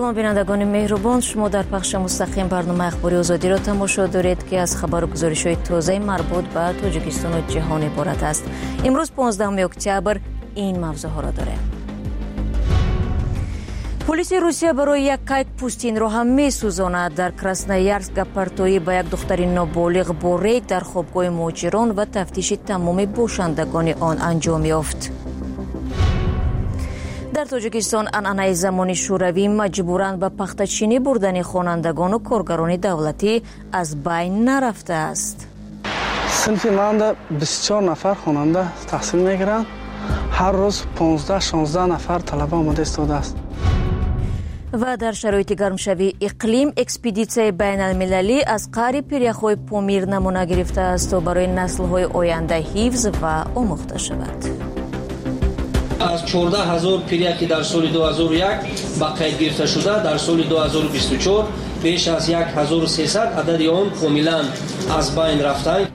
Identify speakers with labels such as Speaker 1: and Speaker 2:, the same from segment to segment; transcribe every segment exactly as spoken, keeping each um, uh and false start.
Speaker 1: سلام بینندگان مهربان، شما در پخش مستقیم برنامه اخباری آزادی را تماشا دارید که از خبر و گزارش‌های تازه مربوط به تاجیکستان و جهان عبارت است. امروز پانزدهم اکتبر این موضوعات را داریم. پلیس روسیه برای یک کیک پوستین را هم می‌سوزاند. در کراسنویارسک گپارتویی به یک دختر نابالغ با ریگ در خوابگاه مهاجران و تفتیش تمام باشندگان آن انجام یافت. در تاجیکستان عنعنه زمان شوروی مجبوراً به پخته‌چینی بردن خوانندگان و کارگران دولتی از بین نرفته است.
Speaker 2: صنف من بیست و چهار نفر خواننده تحصیل می‌گیرند. هر روز پانزده شانزده نفر طلبه آمده ایستاده است.
Speaker 1: و در شرایط گرمشوی اقلیم اکسپدیسیون بین المللی از قعر پیریخ‌های پامیر نمونه گرفته است تا برای نسل‌های آینده حفظ و آموخته شود.
Speaker 3: از چهارده هزار پیریک که در سال دو هزار و یک به قید گرفته شده، در سال دو هزار و بیست و چهار بیش از هزار و سیصد عدد آن کاملا از بین رفته.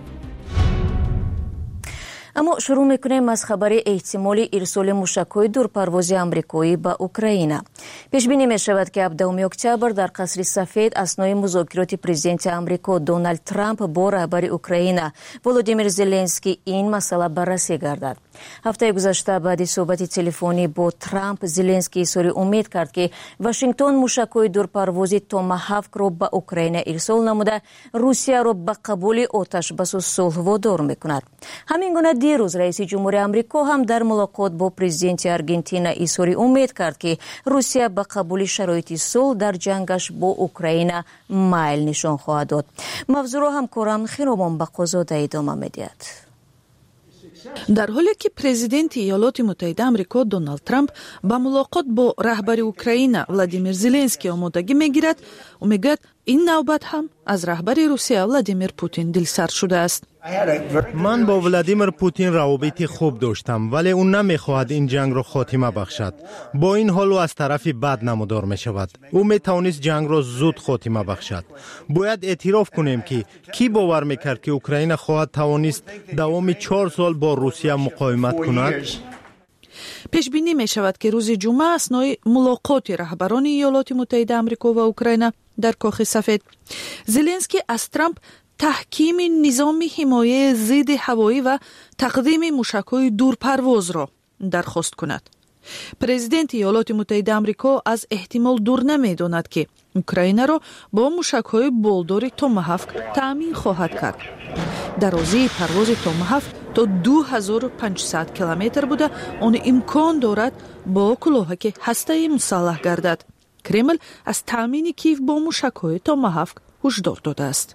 Speaker 1: اما شروع میکنیم از خبر احتمال ارسال موشک‌های دورپروازی آمریکایی به اوکراین. پیش بینی می شود که هفدهم اکتبر در قصر سفید اثنای مذاکرات پرزیدنت آمریکا دونالد ترامپ با رهبر اوکراین ولودیمیر زلنسکی این مسئله بررسی گردد. هفته گذشته بعد صحبت تلفنی با ترامپ، زلنسکی اظهار امید کرد که واشنگتن موشک‌های دورپروازی توماهاوک را به اوکراین ارسال نموده روسیه را به قبول آتش بس و صلح وادار میکند. همین گونه دیروز رئیس جمهوری آمریکا هم در ملاقات با پرزیدنت آرژانتین اظهار امید کرد که روسیه به قبول شرایط صلح در جنگش با اوکراین میل نشان خواهد داد. موضوع را همکارم خیرابان بقازاده ادامه می‌دهد.
Speaker 4: در حالی که پرزیدنت ایالات متحده آمریکا دونالد ترامپ با ملاقات با رهبر اوکراین ولادیمیر زلنسکی آمادگی میگیرد و میگوید این نوبت هم از رهبر روسیه ولادیمیر پوتین دلسر شده است.
Speaker 5: من با ولادیمیر پوتین روابط خوب داشتم، ولی اون نمیخواهد این جنگ را خاتمه بخشد. با این حال او از طرفی بد نمودار می شود. او می توانست جنگ را زود خاتمه بخشد. باید اعتراف کنیم که کی باور میکرد که اوکراین خواهد توانست دوام چهار سال با روسیه مقاومت کند؟
Speaker 4: پیش بینی می شود که روز جمعه اثنای ملاقات رهبران ایالات متحده آمریکا و اوکراین در کاخ سفید زلنسکی از ترامپ تحکیم نظام حمایه ضد هوایی و تقدیم موشک‌های دورپرواز را درخواست کند. پرزیدنت ایالات متحده آمریکا از احتمال دور نمی‌داند که اوکراین را با موشک‌های بالدار توماهاوک تأمین خواهد کرد. درازی پرواز توماهاوک تا دو هزار و پانصد کیلومتر بوده، آن امکان دارد با کلاهک هسته‌ای مسلح گردد. کرمل از تأمین کیف با موشک‌های توماهاوک هشدار داده است.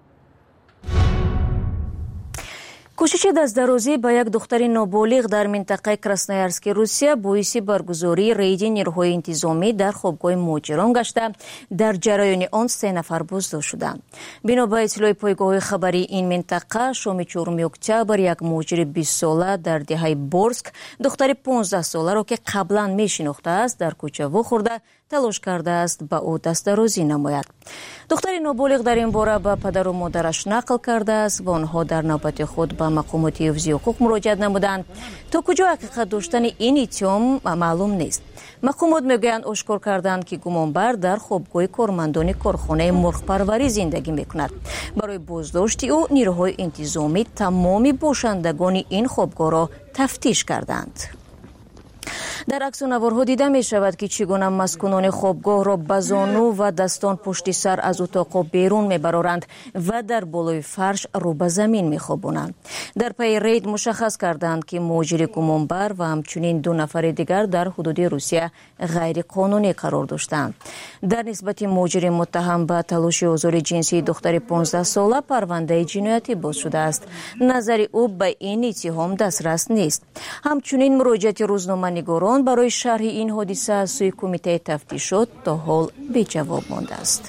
Speaker 1: کوشش دست‌درازی به یک دختر نابالغ در منطقه کراسنویارسک روسیه باعث برگزاری ریدی نیروهای انتظامی در خوابگاه مهاجران گشته. در جریان آن سه نفر بازداشت شدند. بنا به اطلاع پایگاه خبری این منطقه شام چهارم اکتبر یک مهاجر بیست ساله در دهه بورسک دختر پانزده ساله را که قبلا میشناخته است در کوچه واخورده تلاش کرده است به او دست‌درازی نماید. دختر نابالغ در این باره به پدر و مادرش نقل کرده است و آنها در نوبت خود به مقامات حفظی حقوق مراجعه نمودند. تا کجا حقیقت داشتن این اتهام معلوم نیست. مقامات میگویند آشکار کردند که گمانبر در خوابگاه کارمندان کارخانه مرغ پروری زندگی میکند. برای بازداشت او نیروهای انتظامی تمام باشندگان این خوابگاه را تفتیش کردند. در عکس و نوارها دیده می شود که چگونه مسکونان خوابگاه را به زانو و دستان پشت سر از اتاق بیرون می برارند و در بالای فرش رو به زمین می خوابونند. در پی رید مشخص کردند که مهاجر گمانبر و همچنین دو نفر دیگر در حدود روسیه غیر قانونی قرار داشتند. در نسبت مهاجر متهم به تلاش آزار جنسی دختر پانزده ساله پرونده جنایتی باز شده است. نظر او به این اتهام دسترس نیست. همچنین مراجعت روزنامه‌نگاران برای شرح این حادثه از سوی کمیته تفتیشات تا حال بی جواب مانده است.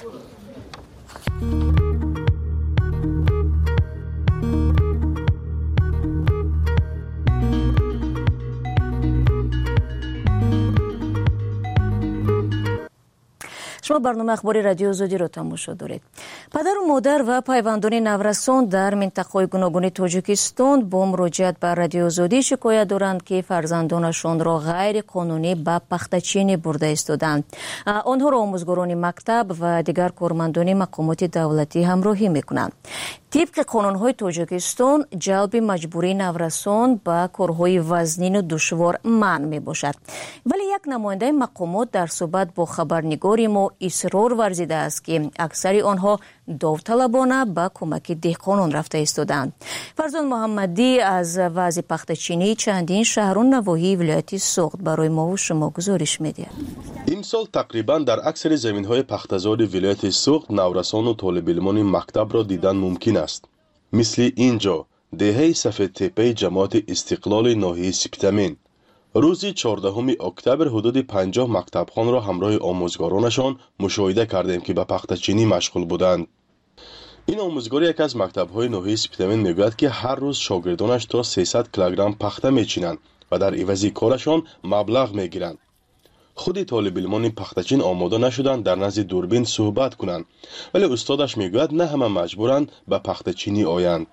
Speaker 1: شما شما برنامه اخباری رادیو آزادی را تماشا دارید. پدر و مادر و پیوندان نورسان در منطقه‌های گوناگون تاجیکستان با مراجعت به رادیو آزادی شکایت دارند که فرزندانشان را غیر قانونی به پختچینی برده ایستادند. آنها را آموزگاران مکتب و دیگر کارمندان مقامات دولتی همراهی میکنند. طبق قانون‌های تاجیکستان جلب مجبوری نورسان به کارهای وزنین و دشوار منع میباشد. ولی یک نماینده مقامات در صحبت با خبرنگار ما اصرار ورزیده است که اکثر آنها داوطلبانه به کمک دهقانان رفته ایستادند. فرزان محمدی از وضع پختچینی چندین شهر و نواحی ولایت سوخت برای ما و شما گزارش می‌دهد.
Speaker 6: این سال تقریبا در اکثر زمین‌های پخته‌زار ولایت سوخت نورسان و طالب علمان مکتب را دیدن ممکن است. مثل اینجا دهه سفید تپه جماعت استقلال ناحیه سپتامین. روز چهاردهم اکتبر حدود پنجاه مکتبخوان را همراه آموزگارانشان مشاهده کردیم که به پختچینی مشغول بودند. این آموزگار یک از مکتب‌های ناحیه سپتامین میگوید که هر روز شاگردانش تا سیصد کیلوگرم پخته میچینند و در عوض کارشان مبلغ میگیرند. خود طالب علمان پختچین آماده نشدند در نزد دوربین صحبت کنند، ولی استادش میگوید نه همه مجبورند به پختچینی آیند.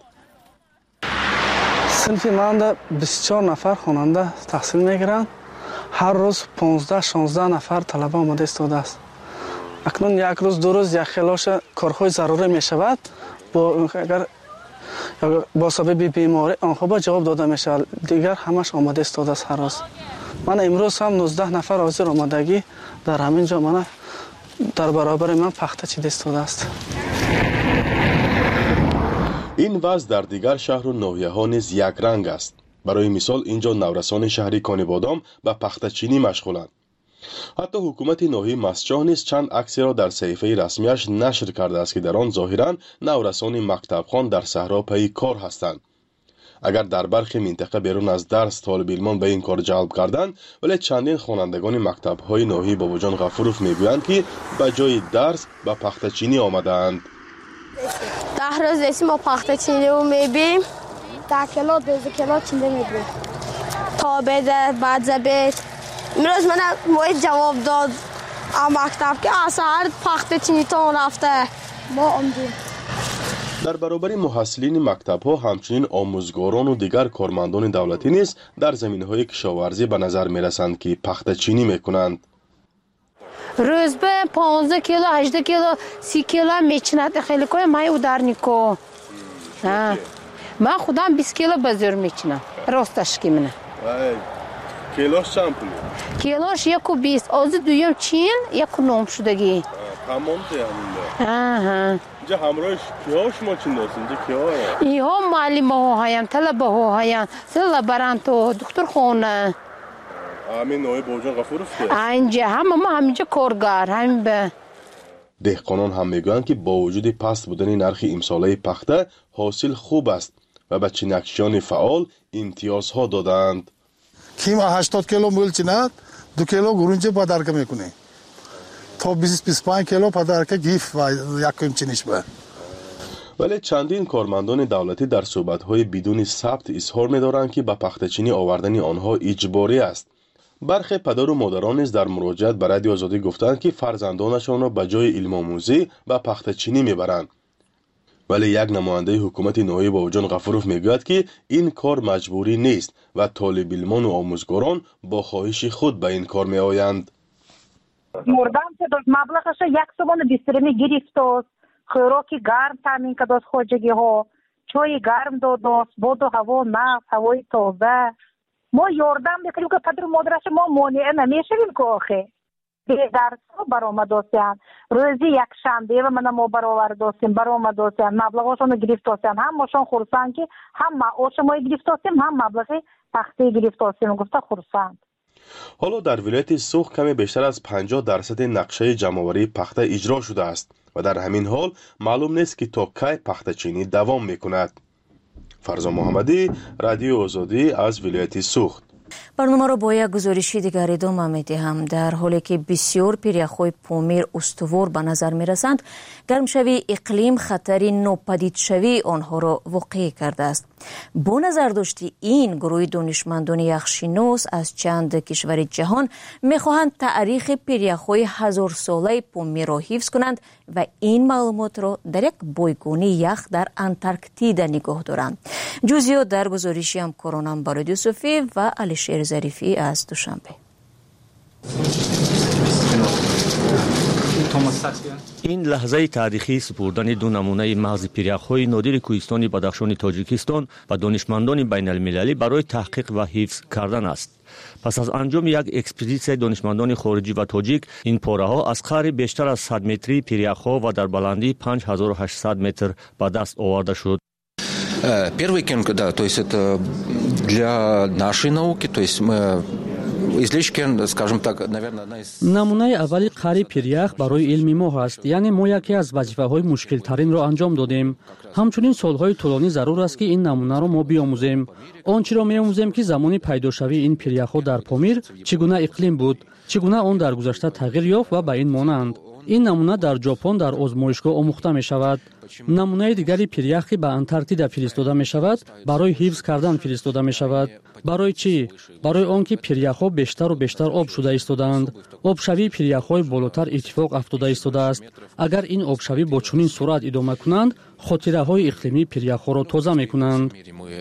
Speaker 2: صنف من بیست و چهار نفر خواننده تحصیل میگیرند. هر روز پانزده شانزده نفر طلبه آماده ایستاده است. اکنون یک روز دو روز یک خلاش کارهای ضروری می شود، با اگر با سبب بیماری آنها با جواب داده می شود. دیگر همش آماده ایستاده است هر روز. من امروز هم نوزده نفر حاضر آمادگی در همین جا من در برابر من پخته چیده ایستاده است.
Speaker 6: این وضع در دیگر شهر و ناحیه ها نیز یک رنگ است. برای مثال اینجا نورسان شهری کانیبادام به پختچینی مشغولند. حتی حکومت ناحیه مسجح نیز چند عکسی را در صحیفه رسمیش نشر کرده است که در آن ظاهرا نورسان مکتبخوان در صحرا پی کار هستند. اگر در برخی منطقه بیرون از درس طالب علمان به این کار جلب کردند، ولی چندین خوانندگان مکتب‌های ناحیه باباجان غفوروف میگویند که به جای درس به پختچینی آمدند.
Speaker 7: ده روز اسم ما پختچینی رو میبیم، ده کلا دوز کلا چینده میبیم تا بده بعد زبید. امروز من باید جواب داد مکتب که اصلا پختچینی تا رفته ما آمدیم.
Speaker 6: در برابر محصلین مکتب‌ها همچنین آموزگاران و دیگر کارمندان دولتی نیز در زمینه‌های کشاورزی به نظر می‌رسند که پختچینی می‌کنند.
Speaker 8: روز به پانزده کیلو، هجده کیلو، سی کیلو میچیند. خیلی کوی مای ودارنیکو. من خودم بیست کیلو بزرگ میچینم. راستش کی منه.
Speaker 6: کیلوش چند پوله؟
Speaker 8: کیلوش یک و بیست. آز دویم چین، یک و نوم شدگی.
Speaker 6: تمام تیامونده.
Speaker 8: آها.
Speaker 6: اینجا همراهش کیاش ما چین داشت؟ اینجا کیا هست؟
Speaker 8: اینها معلم ها هایم، طلبه ها هایم، سلا برانتو، دکتر خونه.
Speaker 6: همین نوعی باباجان غفوروف که؟
Speaker 8: اینجا همه ما همینجا کارگر، همین به.
Speaker 6: دهقانان هم میگویند که با وجود پست بودن نرخ امساله پخته حاصل خوب است و به چینکشیان فعال امتیازها دادند.
Speaker 9: کیم هشتاد کیلو مول چیند، دو کیلو گرونچه پدرکه میکنه. تا بیست بیست و پنج کیلو پدرکه گیف و یک کم چینش به.
Speaker 6: ولی چندین کارمندان دولتی در صحبت‌های بدون ثبت اظهار می‌دارند که به پختچینی آوردن آنها اجباری است. برخی پدر و مادران نیز در مراجعت به رادیو آزادی گفتند که فرزندانشان را به جای علم آموزی به پختچینی میبرند. ولی یک نماینده حکومت ناحیه باباجان غفوروف میگوید که این کار مجبوری نیست و طالب علمان و آموزگاران با خواهش خود به این کار میآیند.
Speaker 10: مردم که داشت مبلغش یک سوان بیسترمی گرفت است، خوراکی گرم تامین کرد از خواجگی ها، چای گرم داد است، باد و هوا نفت، هوای تازه. ما یاردم بکنیم که پدر و مادرش ما مانع نمیشویم که آخه به درس ها برآمد داشتن. روزی یک شنبه و من ما برآورد داشتیم، برآمد داشتن، مبلغاشون رو گرفت داشتن. هم ماشون خرسند که هم معاش ما گرفت داشتیم، هم مبلغ پخته گرفت داشتیم. گفته خرسند.
Speaker 6: حالا در ولایت سوخت کمی بیشتر از پنجاه درصد نقشه جمع‌آوری پخته اجرا شده است و در همین حال معلوم نیست که تا کی پختچینی دوام میکند. فرزان محمدی، رادیو آزادی از ولایت سوخت.
Speaker 1: برنامه را با یک گزارشی دیگر ادامه می‌دهم. در حالی که بسیار پیریخ‌های پامیر استوار به نظر می‌رسند، گرمشوی اقلیم خطری ناپدید شوی آنها را واقع کرده است. با نظر داشتی این گروه دانشمندان یخشناس از چند کشور جهان می‌خواهند تاریخ پیریخ‌های هزار ساله پامیر را حفظ کنند و این معلومات را در یک بایگانی یخ در انتارکتیدا نگاه دارند. جزئیات در گزارشی همکارانم بارود یوسفی و علیشیر ظریفی از دوشنبه.
Speaker 11: این لحظه تاریخی سپردن دو نمونه مغز پیریخ‌های نادر کوهستان بدخشان تاجیکستان و دانشمندان بین المللی برای تحقیق و حفظ کردن است. پس از انجام یک اکسپدیسیون دانشمندان خارجی و تاجیک، این پاره‌ها از قعر بیشتر از صد متری پیریخ‌ها و در بلندی پنج هزار و هشتصد متر به دست آورده شد.
Speaker 12: Первый кен, да, то есть это для нашей науки, то есть мы излишки, скажем так, наверное, одна из...
Speaker 13: намунаи аввали қари пирях барои илми мо ҳаст, яъне мо яке аз вазифаҳои мушкилтаринро анҷом додем. ҳамчунин солҳои тӯлонӣ зарур аст ки ин намунаро мо биомӯзем. Он чиро меомӯзем ки замони пайдошавии ин пиряхҳо дар Помир чӣ гуна иқлим буд, чӣ гуна он дар гузашта тағйир ёфт ва ба ин монанд. این نمونه در ژاپن در آزمایشگاه آموخته می شود. نمونه دیگری پیریخ که به انتارکتیدا فرستاده می شود برای حفظ کردن فرستاده می شود. برای چی؟ برای آنکه پیریخ‌ها بیشتر و بیشتر آب شده ایستادند. آبشوی پیریخ‌های بالاتر اتفاق افتاده ایستاده است. اگر این آبشوی با چنین سرعت ادامه کنند، خاطره‌های اقلیمی پیریخ‌ها را تازه می‌کنند.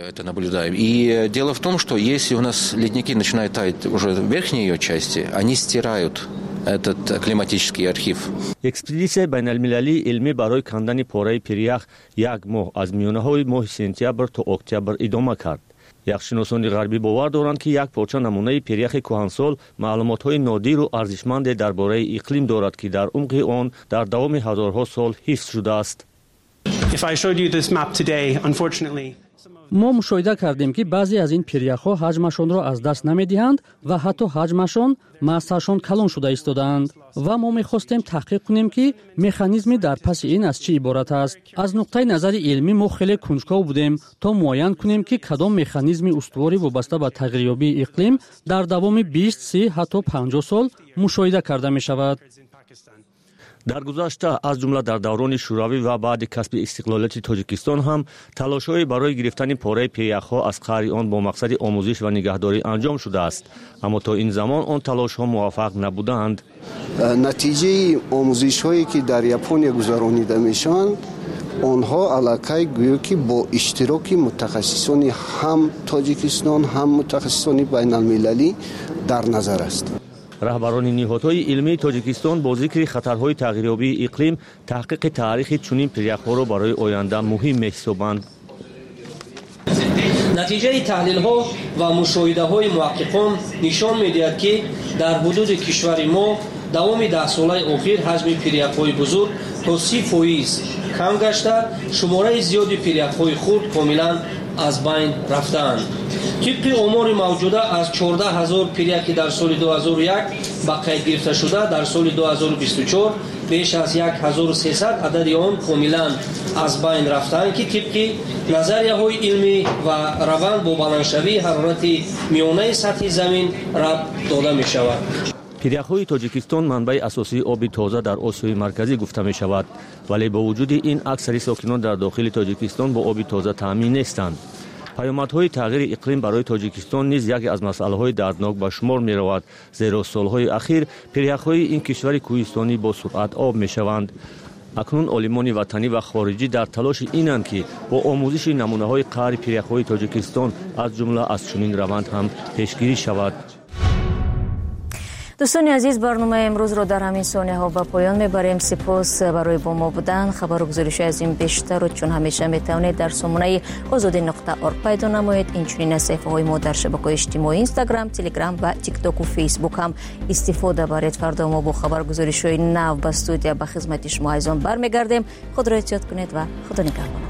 Speaker 12: И дело в том, что если у нас ледники начинают таять уже в верхней ее части, они стирают этот климатический архив.
Speaker 11: اکسپدیسیون بین المللی علمی برای کندن پاره پیریخ یک ماه از میانه‌های ماه سپتامبر تا اکتبر ادامه کرد. یخشناسان غربی باور دارند که یک پارچه نمونه پیریخ کهنسال معلومات‌های نادر و ارزشمند درباره اقلیم دارد که در عمق آن در دوام هزارها سال حفظ شده است.
Speaker 14: If I showed you this map today, unfortunately,
Speaker 13: ما مشاهده کردیم که بعضی از این پیریخ‌ها حجمشان را از دست نمی‌دهند و حتی حجمشان ماسه‌شان کلان شده ایستادند و ما می‌خواستیم تحقیق کنیم که مکانیزمی در پس این از چی عبارت است. از نقطه نظر علمی ما خیلی کنجکاو بودیم تا معاین کنیم که کدام مکانیزمی استواری وابسته به تغییریابی اقلیم در دوام بیست، سی حتی پنجاه سال مشاهده کرده می‌شود.
Speaker 11: در گذشته از جمله در دوران شوروی و بعد کسب استقلالیت تاجیکستان هم تلاش‌های برای گرفتن پاره پیریخ‌ها از قعر آن با مقصد آموزش و نگهداری انجام شده است، اما تا این زمان آن تلاش‌ها موفق نبودند.
Speaker 15: نتیجه آموزش‌هایی که در ژاپن گذرانیده می‌شوند آنها علاقه گویا که با اشتراک متخصصان هم تاجیکستان هم متخصصان بین المللی در نظر است.
Speaker 11: رهبران نهادهای علمی تاجیکستان با ذکر خطرهای تغییریابی اقلیم تحقیق تاریخ چنین پیریخ‌ها را برای آینده مهم می‌حسابند.
Speaker 3: نتیجه تحلیل‌ها و مشاهده‌های محققان نشان می‌دهد که در حدود کشور ما دوام ده ساله اخیر حجم پیریخ‌های بزرگ تا سی فیصد کم گشته، شماره زیادی پیریخ‌های خرد کاملا از بین رفتند. طبق آمار موجوده از چهارده هزار پیریخ که در سال دو هزار و یک به قید گرفته شده، در سال دو هزار و بیست و چهار بیش از هزار و سیصد عدد آن کاملا از بین رفتند که طبق نظریه‌های علمی و روند با بلندشوی حرارت میانه سطح زمین ربط داده می شود.
Speaker 11: پیریخ‌های تاجیکستان منبع اساسی آب تازه در آسیای مرکزی گفته می شود، ولی با وجود این اکثر ساکنان در داخل تاجیکستان با آب تازه تامین نیستند. پیامدهای تغییر اقلیم برای تاجیکستان نیز یکی از مسائل‌های دردناک به شمار می رود، زیرا سالهای اخیر پیریخ‌های این کشور کوهستانی با سرعت آب می شوند. اکنون عالمان وطنی و خارجی در تلاش اینند که با آموزش نمونه‌های قعر پیریخ‌های تاجیکستان از جمله از چنین روند هم پیشگیری شود.
Speaker 1: دوستان عزیز، برنامه امروز رو در همین ثانیه ها به پایان میبریم. سپاس برای با ما بودن. خبر و گزارش از این بیشتر رو چون همیشه میتونید در سامانه آزادی نقطه اورگ پیدا نمایید. اینچنین از صفحه های ما در شبکه‌های اجتماعی اینستاگرام، تلگرام و تیک تاک و فیسبوک هم استفاده برید. فردا ما با خبر گزارش های نو به استودیو به خدمت شما عزیزان برمیگردیم. خود را احتیاط کنید و خدا نگهدار.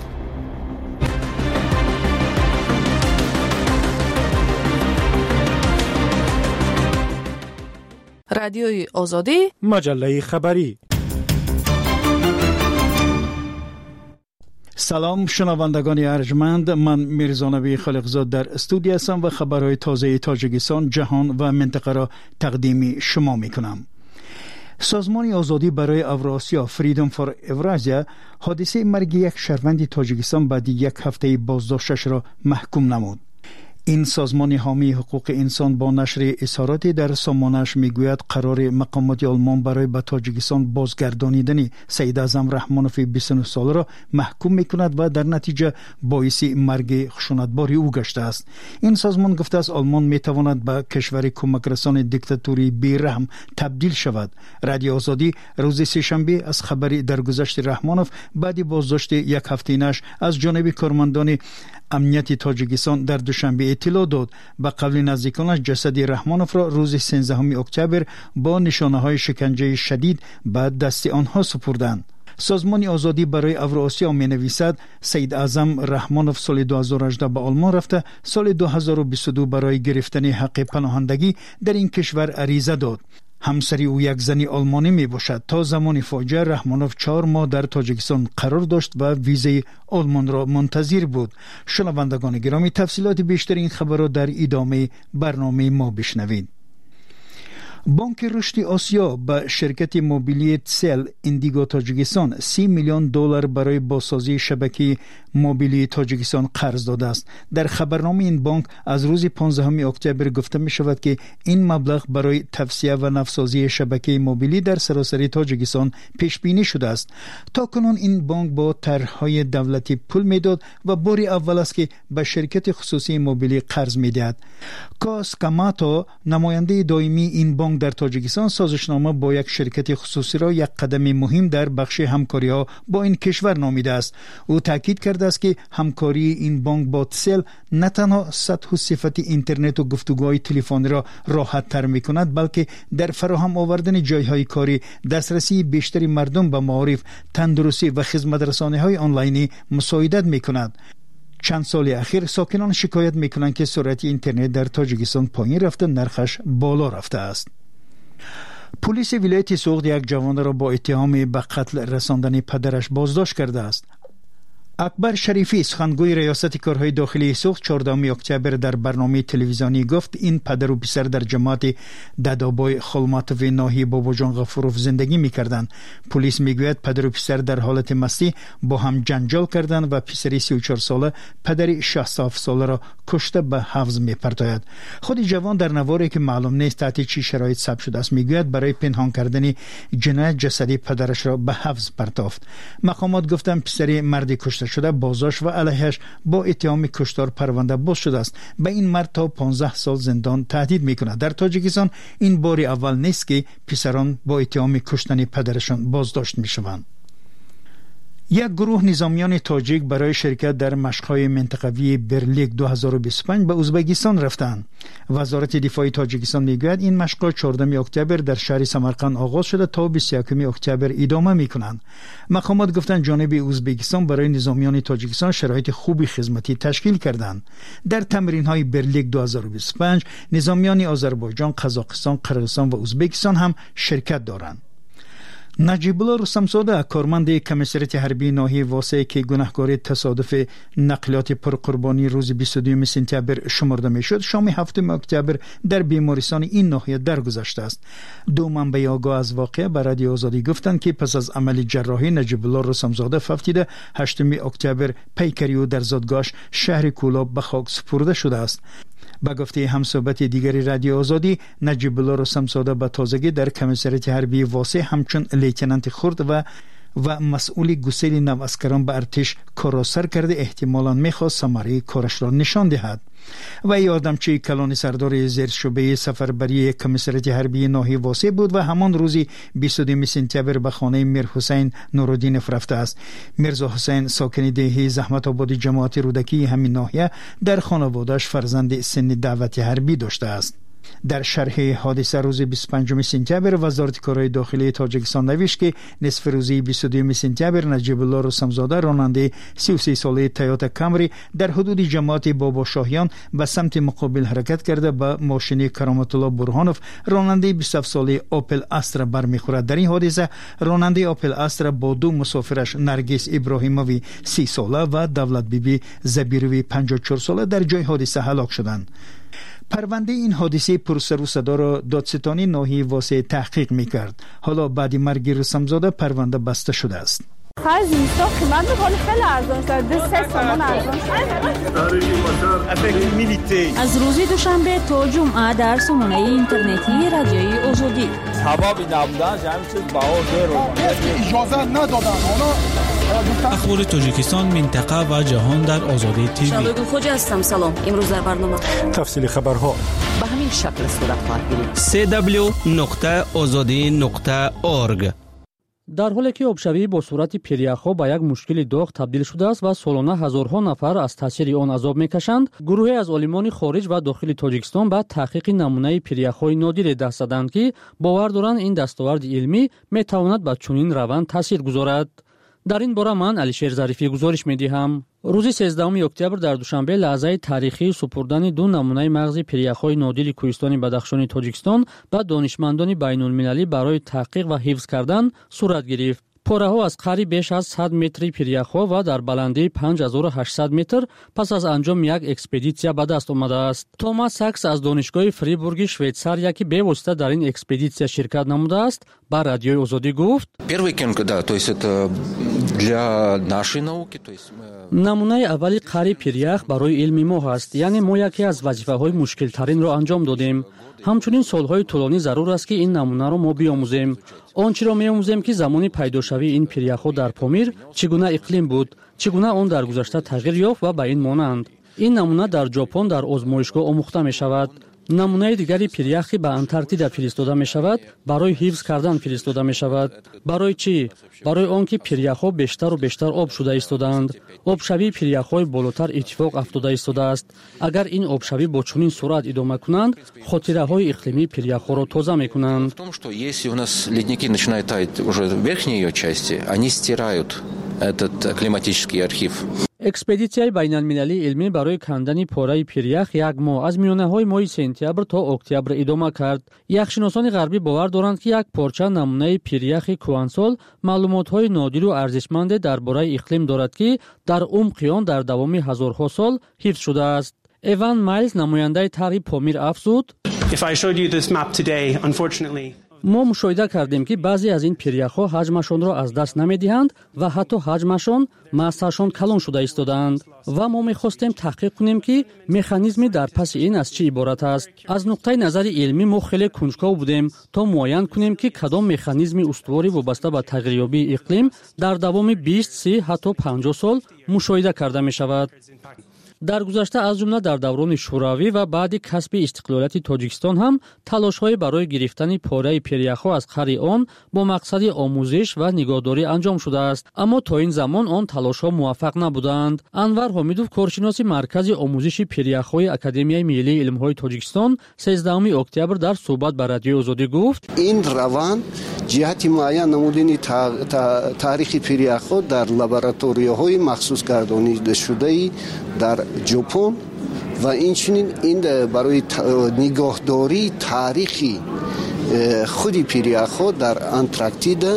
Speaker 4: رادیوی آزادی،
Speaker 5: مجله خبری.
Speaker 16: سلام شنوندگان ارجمند، من میرزانبی خالقزاد در استودیو هستم و خبرهای تازه تاجیکستان، جهان و منطقه را تقدیم شما میکنم. سازمان آزادی برای اوراسیا فریدم فور اورازیا حادثه مرگ یک شهروند تاجیکستان بعد یک هفته بازداشتش را محکوم نمود. این سازمان حامی حقوق انسان با نشر اظهاراتی در سامانه‌اش میگوید قرار مقامات آلمان برای به تاجیکستان بازگردانیدن سید اعظم رحمانوف بیست و نه ساله را محکوم میکند و در نتیجه باعث مرگ خشونتبار او گشته است. این سازمان گفته است آلمان میتواند به کشور کمک رسان دیکتاتوری بی‌رحم تبدیل شود. رادیو آزادی روز سه‌شنبه از خبری درگذشت رحمانوف بعد بازداشت یک هفته‌ایش از جانب کارمندان امنیت تاجیکستان در دوشنبه اطلاع داد. به قول نزدیکانش جسد رحمانوف را روز سیزدهم اکتبر با نشانه‌های شکنجه شدید به دست آنها سپردند. سازمان آزادی برای اوراسیا می نویسد سید اعظم رحمانوف سال دو هزار و هجده به آلمان رفته، سال دو هزار و بیست و دو برای گرفتن حق پناهندگی در این کشور عریضه داد. همسری او یک زنی آلمانی می باشد. تا زمان فاجعه رحمانوف چهار ماه در تاجیکستان قرار داشت و ویزه آلمان را منتظر بود. شنوندگان گرامی، تفصیلات بیشتر این خبر را در ادامه برنامه ما بشنوید. بانک رشد آسیا به شرکت موبیلی تسل ایندیگو تاجیکستان سی میلیون دلار برای بازسازی شبکه موبیلی تاجیکستان قرض داده است. در خبرنامه این بانک از روز پانزدهم اکتبر گفته می شود که این مبلغ برای توسعه و نوسازی شبکه موبیلی در سراسر تاجیکستان پیش بینی شده است. تا کنون این بانک با طرح‌های دولتی پول میداد و بار اول است که به شرکت خصوصی موبیلی قرض میدهد. کاس کاماتو نماینده دائمی این بانک در تاجیکستان سازشنامه با یک شرکت خصوصی را یک قدم مهم در بخش همکاری ها با این کشور نامیده است. او تاکید کرده است که همکاری این بانک با تسل نه تنها سطح و صفت اینترنت و گفتگوهای تلفنی را راحت تر می کند، بلکه در فراهم آوردن جایهای کاری، دسترسی بیشتری مردم به معارف، تندرستی و خدمت رسانی های آنلاینی مساعدت می کند. چند سال اخیر ساکنان شکایت می کنند که سرعت اینترنت در تاجیکستان پایین رفته، نرخش بالا رفته است. پلیس ولایت سوخت یک جوان را با اتهام به قتل رساندن پدرش بازداشت کرده است. اکبر شریفی سخنگوی ریاست کارهای داخلی سوخت چهاردهم اکتبر در برنامه تلویزیونی گفت این پدر و پسر در جماعت ددابای خلماتوف ناحیه باباجان غفوروف زندگی می‌کردند. پلیس میگوید پدر و پسر در حالت مستی با هم جنجال کردند و پسری سی و چهار ساله پدر شصت و هفت ساله را کشته به حبس می‌پرتاید. خود جوان در نواری که معلوم نیست تحت چه شرایط ثبت شده است میگوید برای پنهان کردن جنایت جسدی پدرش را به حبس پرتافت. مقامات گفتند پسر مردی کشته شده بازداشت و علیهش با اتهام کشتار پرونده باز شده است. به این مرد تا پانزده سال زندان تهدید میکند. در تاجیکستان این بار اول نیست که پسران با اتهام کشتن پدرشان بازداشت میشوند. یک گروه نظامیان تاجیک برای شرکت در مشق‌های منطقوی برلیک دو هزار و بیست و پنج به ازبکستان رفتند. وزارت دفاع تاجیکستان میگوید این مشق‌ها چهاردهم اکتبر در شهر سمرقند آغاز شده تا بیست و یکم اکتبر ادامه میکنند. مقامات گفتند جانب ازبکستان برای نظامیان تاجیکستان شرایط خوبی خدمتی تشکیل کردند. در تمرین‌های برلیک دو هزار و بیست و پنج نظامیان آذربایجان، قزاقستان، قرقیزستان و ازبکستان هم شرکت دارند. نجیب الله رستمزاده کارمند کمیسریت حربی ناحیه واسه که گناهکار تصادف نقلیات پرقربانی روز بیست و دوم سپتامبر شمرده میشد، شام هفتم اکتبر در بیمارستان این ناحیه درگذشته است. دو منبع آگاه از واقعه به رادیو آزادی گفتند که پس از عمل جراحی نجیب الله رستمزاده فوتیده هشتم اکتبر پیکری او در زادگاهش شهر کولاب به خاک سپرده شده است. با گفته همصحبت دیگری رادیو آزادی، نجیب الله رستمزاده به تازگی در کمیسریت حربی واسه همچون لیتنانت خرد و و مسئول گسیل نواسکران به ارتش کار سر کرده احتمالاً میخواست ثمره کارش را نشان دهد. و یادمچی کلان سردار زیر شعبه سفربری کمیسریت حربی ناحیه واسه بود و همان روزی بیست و دوم سپتامبر به خانه میر حسین نورالدینف رفته است. میرزا حسین ساکن دهه زحمت آباد جماعت رودکی همین ناحیه در خانواده‌اش فرزند سن دعوت حربی داشته است. در شرح حادثه روز بیست و پنجم سپتامبر وزارت کارهای داخلی تاجیکستان نوشت که نصف روزی بیست و دوم سپتامبر نجیب الله رستمزاده راننده سی و سه ساله تویوتا کامری در حدود جماعت بابا شاهیان به سمت مقابل حرکت کرده با ماشین کرامت الله برهانوف راننده بیست و هفت ساله اوپل استرا برمیخورد. در این حادثه راننده اوپل استرا با دو مسافرش نرگس ابراهیموی سی ساله و دولت بیبی زبیروی پنجاه و چهار ساله در جای حادثه هلاک شدند. پرونده این حادثه پرسر و صدا را دادستانی ناحیه واسه تحقیق میکرد. حالا بعد مرگ رستمزاده پرونده بسته شده است.
Speaker 17: خرج اینستا قیمت میکنه خیلی ارزان شد. دو سه سامان ارزان شد.
Speaker 1: از روز دوشنبه تا جمعه در سامانه اینترنتی رادیوی آزادی.
Speaker 18: سبب نبودن همین چیز باور رو
Speaker 9: اجازه ندادن.
Speaker 19: اخبار تاجیکستان، منطقه و جهان در آزادی تیوی.
Speaker 1: شادو خوج هستم. سلام. امروز در برنامه
Speaker 19: تفصیل خبرها
Speaker 20: به همین شکل صورت خواهد گرفت.
Speaker 19: سه دبلیو نقطه آزادی نقطه اورگ.
Speaker 13: در حالی که آبشوی با صورت پیریخ‌ها به یک مشکل داغ تبدیل شده است و سالانه هزارها نفر از تاثیر آن عذاب می‌کشند، گروهی از عالمان خارج و داخل تاجیکستان به تحقیق نمونه پیریخ‌های نادر دست زدند که باور دارند این دستاورد علمی می‌تواند به چنین روند تاثیر گذارد. در این باره من علیشیر ظریفی گزارش می‌دهم. روز سیزدهم اکتبر در دوشنبه لحظه تاریخی سپردن دو نمونه مغز پیریخ‌های نادر کوهستان بدخشان تاجیکستان به دانشمندان بین‌المللی برای تحقیق و حفظ کردن صورت گرفت. پاره‌ها از قریب بیش از صد متر پیریخ‌ها و در بلندی پنج هزار و هشتصد متر پس از انجام یک اکسپدیسیا به دست آمده است. توماس ساکس از دانشگاه فریبورگ شویتساریا که به واسطه در این اکسپدیسیا شرکت نموده است با رادیوی آزادی گفت: نمونه اولی قری پیریخ برای علم ما است، یعنی ما یکی از وظیفه‌های مشکل ترین را انجام دادیم. همچنین سالهای طولانی ضرور است که این نمونه را ما بیاموزیم. آنچه را می‌آموزیم که زمانی پیداشوی این پیریخ‌ها در پامیر چگونه اقلیم بود، چگونه آن در گذشته تغییر یافت و به این مانند. این نمونه در ژاپن در آزمایشگاه آموخته می‌شود. نمونه دیگری پیریخ که به انتارکتیدا فرستاده می شود برای حفظ کردن فرستاده می شود. برای چی؟ برای آنکه پیریخ‌ها بیشتر و بیشتر آب شده ایستادند. آبشوی پیریخ‌های بالاتر اتفاق افتاده ایستاده است. اگر این آبشوی با چنین سرعت ادامه کنند، خاطره‌های اقلیمی پیریخ‌ها را تازه می‌کنند.
Speaker 12: В том, что если у нас ледники начинают таять уже в верхней ее части, они стирают этот климатический архив.
Speaker 13: اکسپدیسیای بین‌المللی علمی برای کندن پاره پیریخ یک ماه از میانه‌های ماه سپتامبر تا اکتبر ادامه کرد. یخشناسان غربی باور دارند که یک پارچه نمونه پیریخ کوهنسال معلومات‌های نادر و ارزشمند درباره اقلیم دارد که در عمق آن در دوام هزارها سال حفظ شده است. ایوان مایلز نماینده طرح پامیر افزود:
Speaker 14: If I showed you this map today, unfortunately
Speaker 13: ما مشاهده کردیم که بعضی از این پیریخ‌ها حجمشان را از دست نمی‌دهند و حتی حجمشان ماسه‌شان کلان شده ایستادند و ما می‌خواستیم تحقیق کنیم که مکانیزمی در پس این از چه عبارت است. از نقطه نظر علمی ما خیلی کنجکاو بودیم تا معین کنیم که کدام مکانیزم استواری وابسته به تغییریابی اقلیم در دوام بیست، سی حتی پنجاه سال مشاهده کرده می‌شود. در گذشته از جمله در دوران شوروی و بعد کسب استقلالیت تاجیکستان هم تلاش‌های برای گرفتن پاره پیریخ‌ها از قری آن با مقصد آموزش و نگهداری انجام شده است، اما تا این زمان آن تلاش‌ها موفق نبودند. انور حمیدوف کارشناس مرکز آموزش پیریخ‌های اکادمیای ملی علم‌های تاجیکستان سیزدهم اکتبر در صحبت با رادیو آزادی گفت:
Speaker 15: این روند جهت معین نمودن تاریخ پیریخ‌ها در لابراتوری‌های مخصوص گردانیده شده در ژاپن و اینچنین این برای نگهداری تاریخی خودی پیریخ‌ها در انتارکتیدا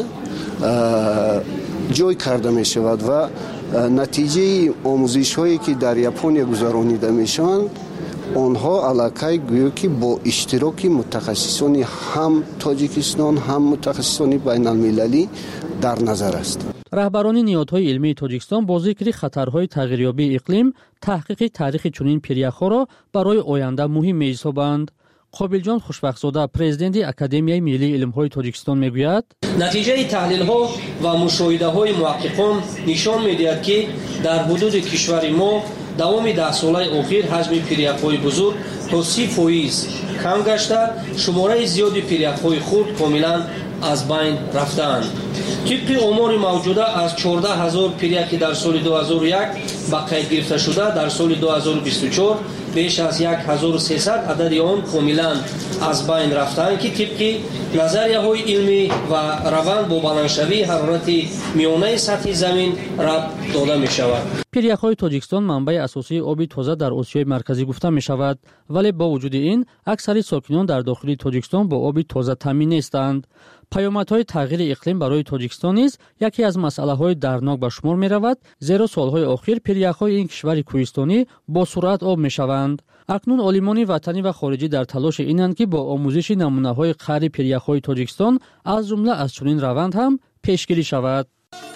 Speaker 15: جای کرده می شود و نتیجه آموزش هایی که در ژاپن گذرانیده می شوند آنها علاقه گویا که با اشتراک متخصصان هم تاجیکستان هم متخصصان بین المللی در نظر است.
Speaker 13: رهبران نهادهای علمی تاجیکستان با ذکر خطرهای تغییریابی اقلیم تحقیق تاریخ چنین پیریخ‌ها را برای آینده مهم می‌حسابند. قابلجان خوشبخت‌زاده پرزیدنت اکادمیای ملی علم‌های تاجیکستان میگوید:
Speaker 3: نتیجه تحلیل‌ها و مشاهده‌های محققان نشان می‌دهد که در حدود کشور ما دوام ده ساله اخیر حجم پیریخ‌های بزرگ تا سی فیصد کم گشته، شماره زیادی پیریخ‌های خرد کاملا از بین رفتند. طبق آمار موجوده از چهارده هزار پیریه که در سال دو هزار و یک به قید گرفته شده، در سال دو هزار و بیست و چهار بیش از هزار و سیصد عدد آن کاملا از بین رفتند که طبق نظریه های علمی و روند با بلندشوی حرارت میانه سطح زمین ربط داده می شود.
Speaker 13: پیریخ‌های تاجیکستان منبع اساسی آب تازه در آسیای مرکزی گفته می شود، ولی با وجود این اکثر ساکنان در داخل تاجیکستان با آب تازه تامین نیستند. پیامدهای تغییر اقلیم برای تاجیکستان نیز یکی از مسئله‌های دردناک به شمار می رود، زیرا سالهای اخیر پیریخ‌های این کشور کوهستانی با سرعت آب می شوند. اکنون عالمان وطنی و خارجی در تلاش اینند که با آموزش نمونه‌های قهر پیریخ‌های تاجیکستان از جمله از چنین روند هم پیشگیری شود.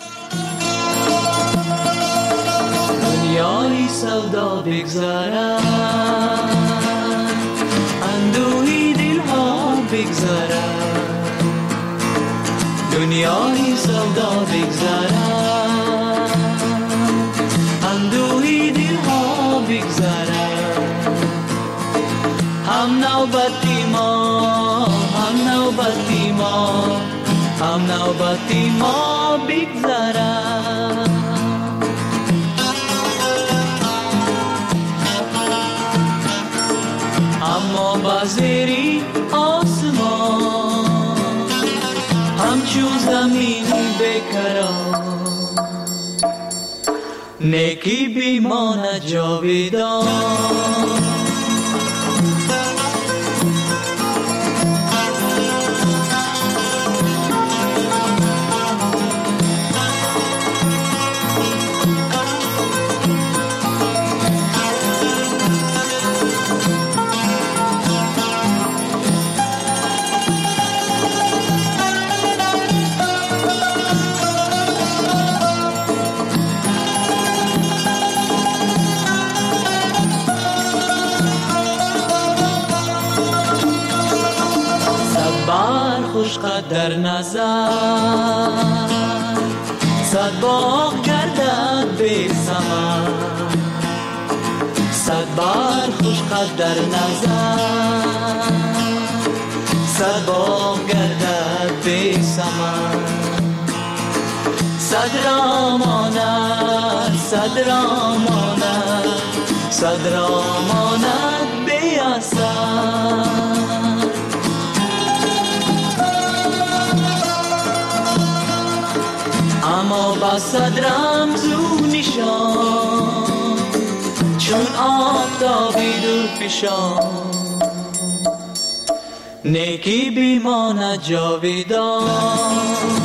Speaker 21: دنیای سودا بگذرد، اندوهی دلها بگذرد، دنیای سودا بگذرد، اندوهی دلها بگذرد، هم نوبتی ما، هم نوبتی ما، هم نوبتی ما بگذرد. اما بازیری آسمان همچون زمین بکران، نیکی بیماند جاویدان. خوشقد در نظر، صد باغ گردد بی ثمر، صد بار خوشقد در نظر، صد باغ گردد بی ثمر، صد را ماند، صد را ماند، صد را ماند بی اثر. اما با صد رمز و نشان، چون آفتابی دور فشان، نیکی بیماند جاویدان.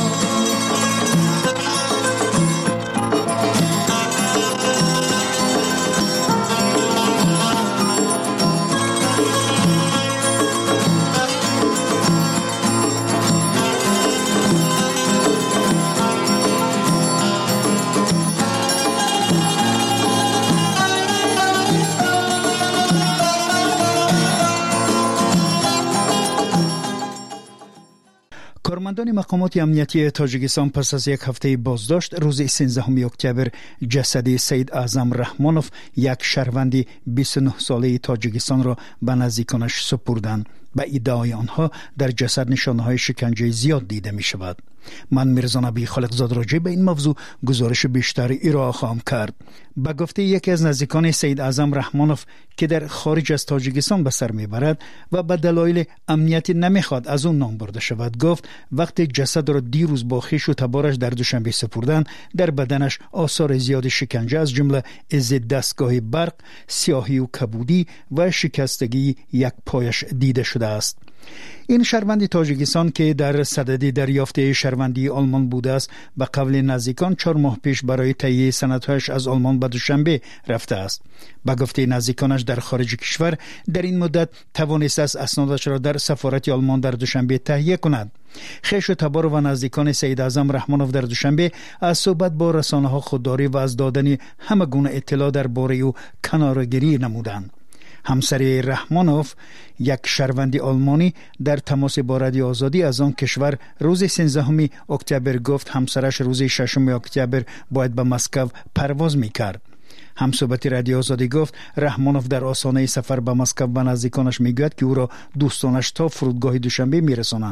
Speaker 16: کارمندان مقامات امنیتی تاجیکستان پس از یک هفته بازداشت روز سیزدهم اکتبر جسد سید اعظم رحمانوف، یک شهروند بیست و نه ساله تاجیکستان را به نزدیکانش سپردند. به ادعای آنها در جسد نشانه‌های شکنجه زیاد دیده می شود. من میرزا نبی خالقزاد راجع به این موضوع گزارش بیشتری ارائه خواهم کرد. به گفته یکی از نزدیکان سید اعظم رحمانوف که در خارج از تاجیکستان به سر میبرد و به دلایل امنیتی نمیخواد از اون نام برده شود، گفت وقتی جسد را دیروز با خویش و تبارش در دوشنبه سپردن، در بدنش آثار زیاد شکنجه از جمله از دستگاه برق، سیاهی و کبودی و شکستگی یک پایش دیده شده است. این شهروند تاجیکستان که در صدد دریافت شهروندی آلمان بوده است، به قول نزدیکان چهار ماه پیش برای تهیه سندهایش از آلمان به دوشنبه رفته است. به گفته نزدیکانش در خارج کشور در این مدت توانسته است اسنادش را در سفارت آلمان در دوشنبه تهیه کند. خویش و تبار و نزدیکان سید اعظم رحمانوف در دوشنبه از صحبت با رسانه‌ها خودداری و از دادن همه گونه اطلاع درباره او کناره‌گیری نمودند. همسر رحمانوف، یک شهروند آلمانی، در تماس با رادیو آزادی از آن کشور روز سیزدهم اکتبر گفت همسرش روز ششم اکتبر باید به مسکو پرواز میکرد. همصحبت رادیو آزادی گفت رحمانوف در آستانه سفر به مسکو به نزدیکانش میگوید که او را دوستانش تا فرودگاه دوشنبه میرسانند.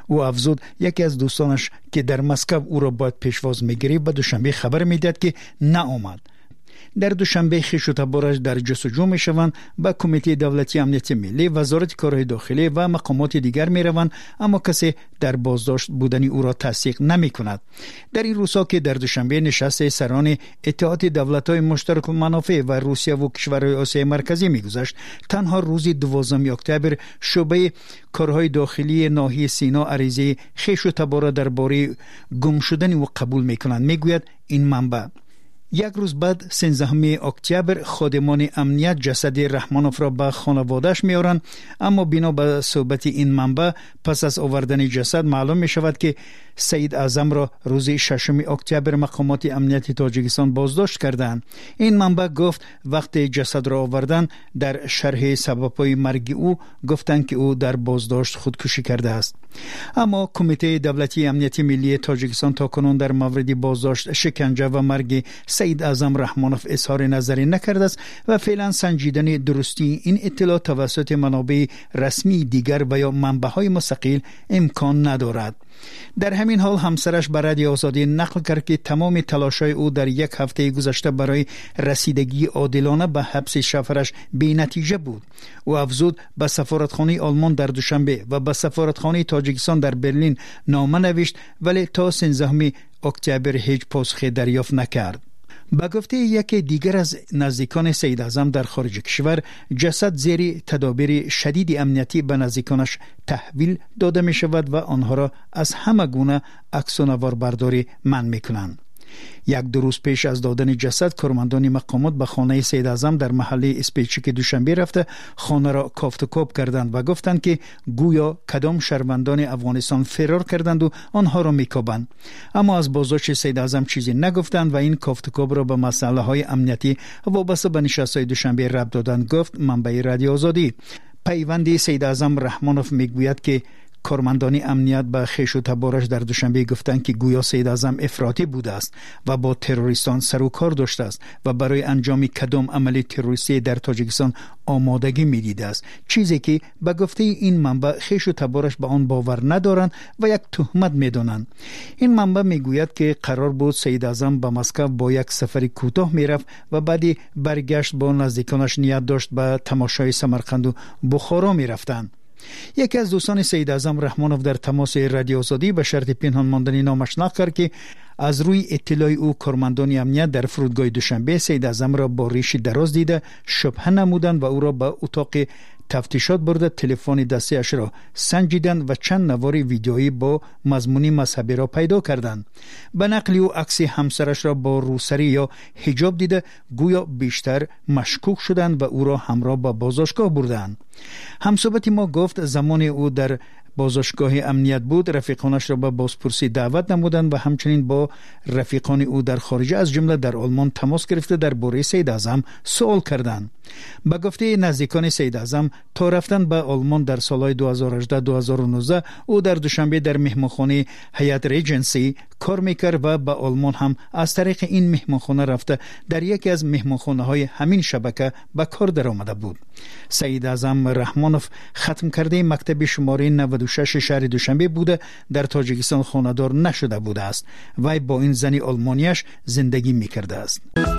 Speaker 16: او افزود یکی از دوستانش که در مسکو او را باید پیشواز میگیری به دوشنبه خبر میداد که نه آمد. در دوشنبه خویش و تبارش در جستجو میشوند، به کمیته دولتی امنیت ملی، وزارت کارهای داخلی و مقامات دیگر میروند، اما کسی در بازداشت بودن او را تصدیق نمی کند. در این روزها که در دوشنبه نشست سران اتحاد دولت‌های مشترک المنافع و روسیه و کشورهای آسیای مرکزی میگذشت، تنها روز دوازدهم اکتبر شعبه کارهای داخلی ناحیه سینا عریضه خویش و تبار درباره گم شدن او قبول میکنند. میگوید این منبع یک روز بعد سیزدهم اکتبر خادمان امنیت جسد رحمانوف را به خانواده‌اش میارند، اما بنا به صحبت این منبع پس از آوردن جسد معلوم می شود که سید اعظم را روز ششم اکتبر مقامات امنیت تاجیکستان بازداشت کردند. این منبع گفت وقتی جسد را آوردن در شرح سبب‌های مرگ او گفتند که او در بازداشت خودکشی کرده است. اما کمیته دولتی امنیت ملی تاجیکستان تاکنون در مورد بازداشت، شکنجه و مرگ سید اعظم رحمانوف اظهار نظری نکرده است و فعلا سنجیدن درستی این اطلاع توسط منابع رسمی دیگر و یا منبع‌های مستقل امکان ندارد. در همین حال همسرش به رادیو آزادی نقل کرد که تمام تلاش‌های او در یک هفته گذشته برای رسیدگی عادلانه به حبس شوهرش بی نتیجه بود. او افزود به سفارتخانه آلمان در دوشنبه و به سفارتخانه تاجیکستان در برلین نامه نوشت، ولی تا سیزدهم اکتبر هیچ پاسخی دریافت نکرد. به گفته یکی دیگر از نزدیکان سید اعظم در خارج کشور، جسد زیر تدابیر شدید امنیتی به نزدیکانش تحویل داده می شود و آنها را از همه گونه عکس و نوار برداری منع می کنند. یک دو روز پیش از دادن جسد، کارمندان مقامات به خانه سید اعظم در محله اسپیچیک دوشنبه رفته خانه را کافت و کاب کردند و گفتند که گویا کدام شهروندان افغانستان فرار کردند و آنها را میکابند. اما از بازداشت سید اعظم چیزی نگفتند و این کافت و کاب را به مسئله های امنیتی وابسته به نشست های دوشنبه ربط دادند، گفت منبع رادیو آزادی. پیوندی سید اعظم رحمانوف میگوید که کارمندان امنیت به خویش و تبارش در دوشنبه گفتند که گویا سید اعظم افراطی بوده است و با تروریستان سر و کار داشته است و برای انجام کدام عمل تروریستی در تاجیکستان آمادگی می‌دیده است، چیزی که به گفته این منبع خویش و تبارش به آن باور ندارند و یک تهمت می‌دانند. این منبع میگوید که قرار بود سید اعظم به مسکو با یک سفر کوتاه میرفت و بعدی برگشت با نزدیکانش نیت داشت به تماشای سمرقند و بخارا میرفتند. یکی از دوستان سید اعظم رحمانوف در تماس رادیو آزادی به شرط پنهان ماندن نامش نقل کرد که از روی اطلاع او کارمندان امنیت در فرودگاه دوشنبه سید اعظم را با ریش دراز دیده شبهه نمودند و او را به اتاق تفتیشات برده تلفن دستی اش را سنجیدند و چند نوار ویدیویی با مضمون مذهبی را پیدا کردند. به نقل او عکس همسرش را با روسری یا حجاب دیده گویا بیشتر مشکوک شدند و او را همراه با بازداشتگاه بردند. همصحبت ما گفت زمان او در بازداشتگاه امنیت بود رفیقانش را به بازپرسی دعوت نمودند و همچنین با رفیقان او در خارج از جمله در آلمان تماس گرفته درباره سید اعظم سوال کردند. به گفته نزدیکان سید اعظم تا رفتن به آلمان در سالهای دو هزار و هجده دو هزار و نوزده او در دوشنبه در مهمانخانه هیات ریجنسی کار میکرد و به آلمان هم از طریق این مهمانخانه رفته در یکی از مهمانخانه های همین شبکه به کار در آمده بود. سید اعظم رحمانوف ختم کرده مکتب شماره نود و شش شهر دوشنبه بوده در تاجیکستان خانه‌دار نشده بوده است. وی با این زنی آلمانیش زندگی میکرده است.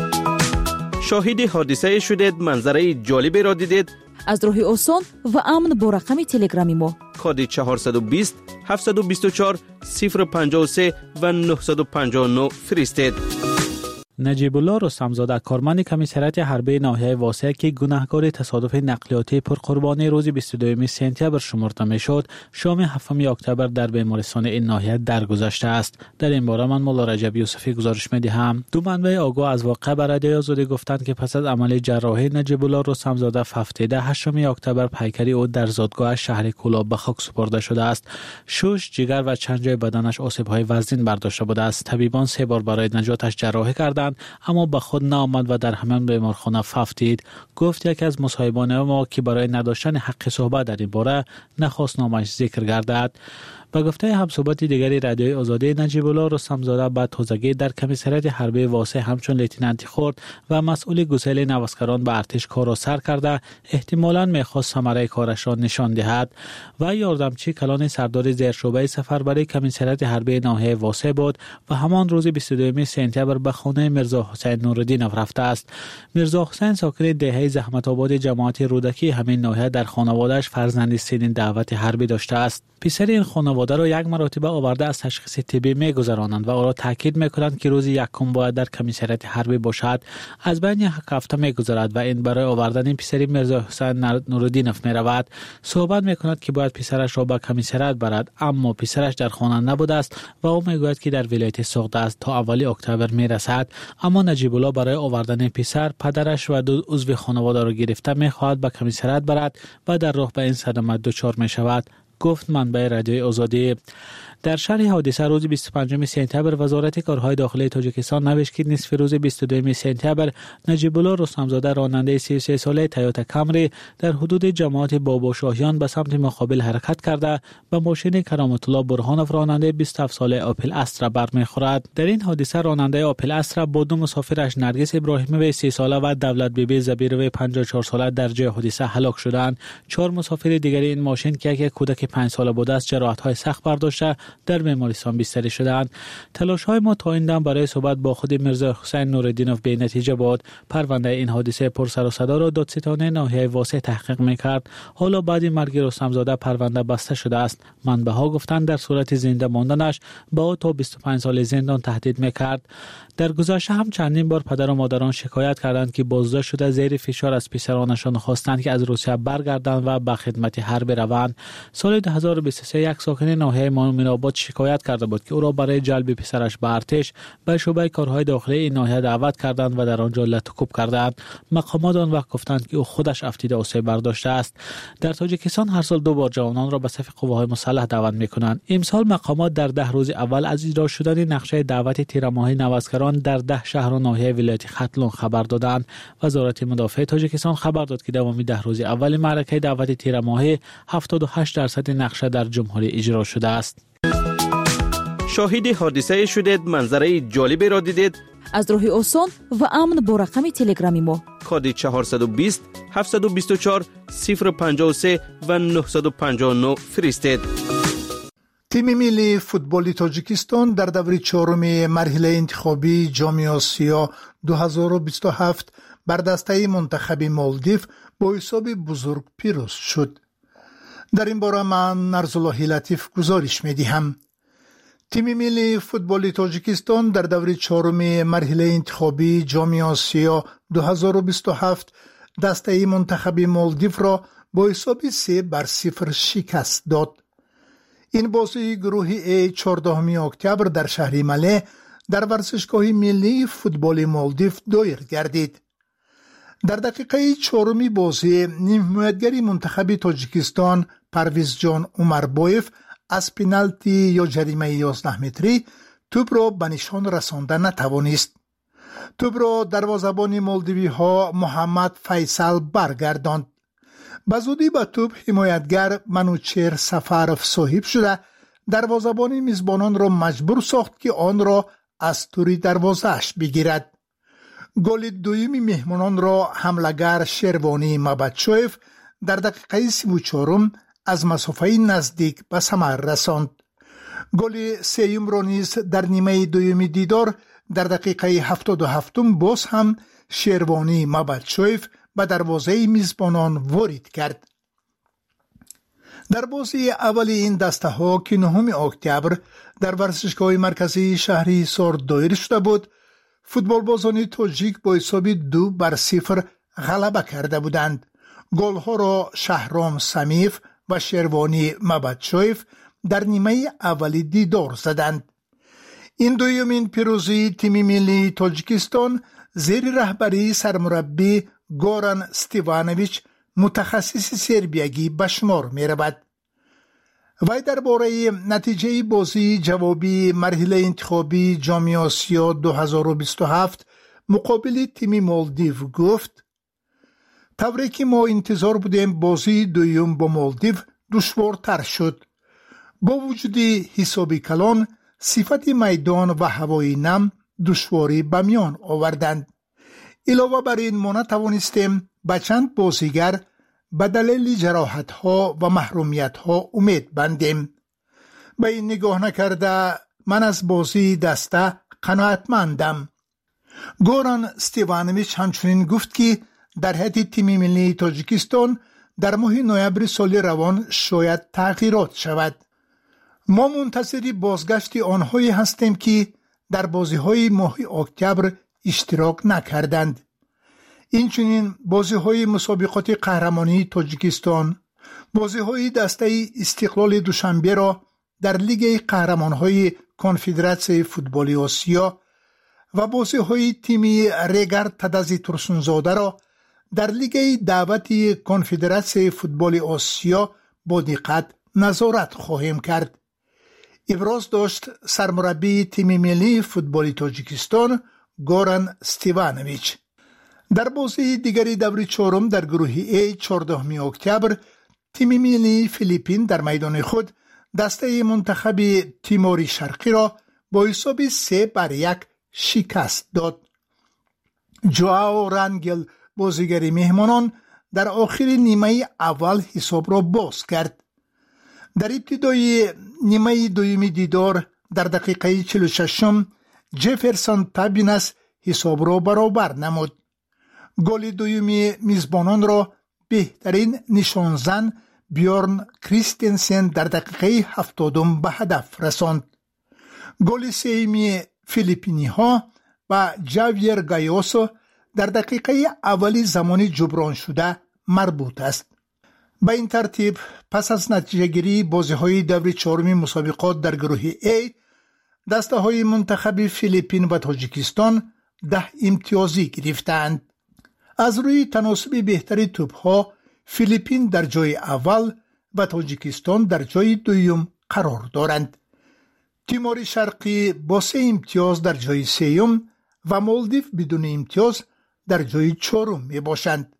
Speaker 2: شاهد حادثه شدید، منظره جالبی را دیدید؟
Speaker 22: از راه آسان و امن با رقم تلگرامی ما
Speaker 2: کد چهارصد و بیست هفتصد و بیست و چهار صفر پنجاه و سه و نهصد و پنجاه و نه فرستید.
Speaker 19: نجیب الله رستمزاده کارمند کمیسریات حربه ناحیه واسع که گناهکار تصادف نقلیاتی پرقربانی روز بیست و دوم سپتامبر شمرده میشد، شام هفتم اکتبر در بیمارستان این ناحیه درگذشته است. در این باره من مولا رجب یوسفی گزارش می‌دهم. دو منبع آگاه از واقع بر رادیو آزادی گفتند که پس از عمل جراحی نجیب الله رستمزاده هفته هشتم اکتبر پیکری او در زادگاه شهر کولاب به خاک سپرده شده است. شش، جگر و چند جای بدنش آسیب‌های وزین برداشته بوده است. طبیبان سه بار برای نجاتش جراحی کردند اما به خود نآمد و در همان بیمارخانه ففتید. گفت یکی از مصاحبان ما که برای نداشتن حق صحبت در این باره نخواست نامش ذکر گردد. به گفته همصحبت دیگری رادیوی آزادی، نجیب الله رستمزاده با تازگی در کمیسریات حربی واسع همچون لیتنانتی خورد و مسئول گسیل نوسکران به ارتش کار را سر کرده، احتمالاً می‌خواست ثمره کارش را نشان دهد و یاردمچی کلان سردار زیرشعبه سفربری کمیسریات حربی ناحیه واسع بود و همان روز بیست و دوم سپتامبر به خانه میرزا حسین نورالدینов رفته است. میرزا حسین ساکن دهه زحمت آباد جماعت رودکی همین ناحیه در خانواده‌اش فرزندی سنین دعوت حربی داشته است. پسر این خانواده را یک مرتبه آورده از تشخیص طبی می‌گذرانند و او را تاکید می‌کنند که روز یکم باید در کمیسریات حربی باشد. از بین یک هفته می‌گذرد و این برای آوردن پسر میرزا حسین نورالدینов می‌رود. صحبت می‌کند که باید پسرش را به کمیسریات برد، اما پسرش در خانه نبوده است و او می‌گوید که در ولایت سوخته است تا اولی اکتبر می‌رسد. اما نجیب الله برای آوردن پسر پدرش و دو عضو خانواده را گرفته می‌خواهد به کمیسریات برد و در راه به این صدمه دچار می‌شود، گفت منبع رادیوی آزادی. در شرح حادثه روز بیست و پنجم سپتامبر وزارت کارهای داخلی تاجیکستان نوشت که نصف روز بیست و دوم سپتامبر نجیب الله رستمزاده راننده سی و سه ساله تویوتا کامری در حدود جماعت بابا شاهیان به سمت مقابل حرکت کرده به ماشین کرامت الله برهانوف راننده بیست و هفت ساله آپل استرا برمیخورد. در این حادثه راننده آپل استرا با دو مسافرش نرگس ابراهیموی سی ساله و دولت بیبی زبیروی پنجاه و چهار ساله در جای حادثه هلاک شدند. چهار مسافر دیگر این ماشین که یک کودک پنج ساله بوده است جراحت‌های سخت برداشته در بیمارستان بستری شدند. تلاش‌های ما تا این دم برای صحبت با خود میرزا حسین نورالدینov به نتیجه بود. پرونده این حادثه پر سر و صدا را دادستان ناحیه واسع تحقیق می‌کرد. حالا بعد مرگ رستمزاده پرونده بسته شده است. منبع‌ها گفتند در صورت زنده ماندنش با او تا بیست و پنج سال زندان تهدید می‌کرد. در گذشته هم چندین بار پدر و مادران شکایت کردند که بازداشت شده زیر فشار از پسرانشان خواستند که از روسیه برگردند و به خدمت حرب روند. سال دو هزار و بیست و سه یک ساکن ناحیه مومن‌آباد شکایت کرده بود که او را برای جلب پسرش به ارتش به شعبه کارهای داخلی این ناحیه دعوت کردند و در آنجا لطکوب کردند. مقامات آن وقت گفتند که او خودش افتیده آسیب برداشته است. در تاجیکستان هر سال دو بار جوانان را به صف قواهای مسلح دعوت می‌کنند. امسال مقامات در ده روز اول از اجرا شدن نقشه دعوت تیرماهی نوسکران در ده شهر و ناحیه ولایت ختلون خبر دادند. وزارت مدافع تاجیکستان خبر داد که دوام ده روز اول معرکه دعوت تیرماهی هفتاد و هشت درصد نقشه در جمهوری اجرا شده است.
Speaker 2: شاهد حادثه شدید، منظره جالبی را دیدید؟
Speaker 22: از راه آسان و امن با رقم تلگرامی ما
Speaker 2: کد چهارصد و بیست هفتصد و بیست و چهار صفر پنجاه و سه و نهصد و پنجاه و نه فرستید.
Speaker 7: تیم ملی فوتبال تاجیکستان در دوره چهارم مرحله انتخابی جام آسیا دو هزار و بیست و هفت بر دسته منتخب مالدیو با حساب بزرگ پیروز شد. در این باره من نرزالله لطیف گزارش می‌دهم. تیم ملی فوتبال تاجیکستان در دوره چهارم مرحله انتخابی جام آسیا دو هزار و بیست و هفت دسته منتخب مالدیو را با حساب سه بر صفر شکست داد. این بازی گروه ای چهاردهم اکتبر در شهر مله در ورزشگاه ملی فوتبال مالدیو دایر گردید. در دقیقه چهارم بازی نیم حمایتگر منتخب تاجیکستان پرویز جان عمربایف از پنالتی یا جریمه یازده متری توپ را به نشان رسانده نتوانست. توپ را دروازه‌بان مالدیوی ها محمد فیصل برگرداند. به زودی به توپ حمایتگر منوچهر سفرف صاحب شده دروازه‌بان میزبانان را مجبور ساخت که آن را از توری دروازه‌اش بگیرد. گل دوم مهمانان را حمله‌گر شروانی مبدشویف در دقیقه سی و چهار از مسافه نزدیک به ثمر رساند. گل سوم را نیز در نیمه دوم دیدار در دقیقه هفتاد و هفت باز هم شروانی مبدشویف به دروازه میزبانان وارد کرد. در بازی اول این دسته ها که نهم اکتبر در ورزشگاه مرکزی شهر حصار دایر شده بود، فوتبال بازان تاجیک با حساب دو بر صفر غلبه کرده بودند. گل ها را شهرام سمیف و شروانی مبدشویف در نیمه اولی دیدار زدند. این دومین پیروزی تیم ملی تاجیکستان زیر رهبری سرمربی گوران استیوانویچ متخصص سربیگی به شمار می رود. وی درباره نتیجه بازی جوابی مرحله انتخابی جام آسیا دو هزار و بیست و هفت مقابل تیم مالدیو گفت: طوری که ما انتظار بودیم بازی دوم با مالدیو دشوارتر شد. با وجود حسابی کلان صفت میدان و هوای نم دشواری به میان آوردند. علاوه بر این ما نتوانستیم به چند بازیگر به دلیل جراحت ها و محرومیت ها امید بندیم. به این نگاه نکرده من از بازی دسته قناعتمندم. گوران استیوانویچ همچنین گفت که در هیئت تیم ملی تاجیکستان در ماه نوامبر سال روان شاید تغییرات شود. ما منتظر بازگشت آنهایی هستیم که در بازی‌های ماه اکتبر اشتراک نکردند. اینچنین بازی‌های مسابقات قهرمانی تاجیکستان، بازی‌های دسته استقلال دوشنبه را در لیگ قهرمان‌های کنفدراسیون فوتبال آسیا و بازی‌های تیم ریگر تدازی ترسونزاده را در لیگ دعوت کنفدراسیون فوتبال آسیا با دقت نظارت خواهیم کرد. ابراز داشت سرمربی تیم ملی فوتبال تاجیکستان گوران استیوانویچ. در بازی دیگری دور چهارم در گروه ای چهاردهم اکتبر تیم ملی فیلیپین در میدان خود دسته منتخب تیموری شرقی را با حساب سه بر یک شکست داد. جواو رانگل بازیگر مهمانان در آخر نیمه اول حساب را باز کرد. در ابتدای نیمه دومی دیدار در دقیقه چهل و ششم جفرسون تابینس حساب را برابر نمود. گل دومی میزبانان را بهترین نشانزن بیورن کریستنسن در دقیقه هفتادم به هدف رساند. گل سوم فیلیپینی ها و جاویر گایوسو در دقیقه اولی زمان جبران شده مربوط است. به این ترتیب پس از نتیجه گیری بازی های دور چهارم مسابقات در گروه A دسته های منتخب فیلیپین و تاجیکستان ده امتیازی گرفتند. از روی تناسب بهتری توپ ها فیلیپین در جای اول و تاجیکستان در جای دوم قرار دارند. تیمور شرقی با سه امتیاز در جای سوم و مالدیو بدون امتیاز در جای چهارم می باشند.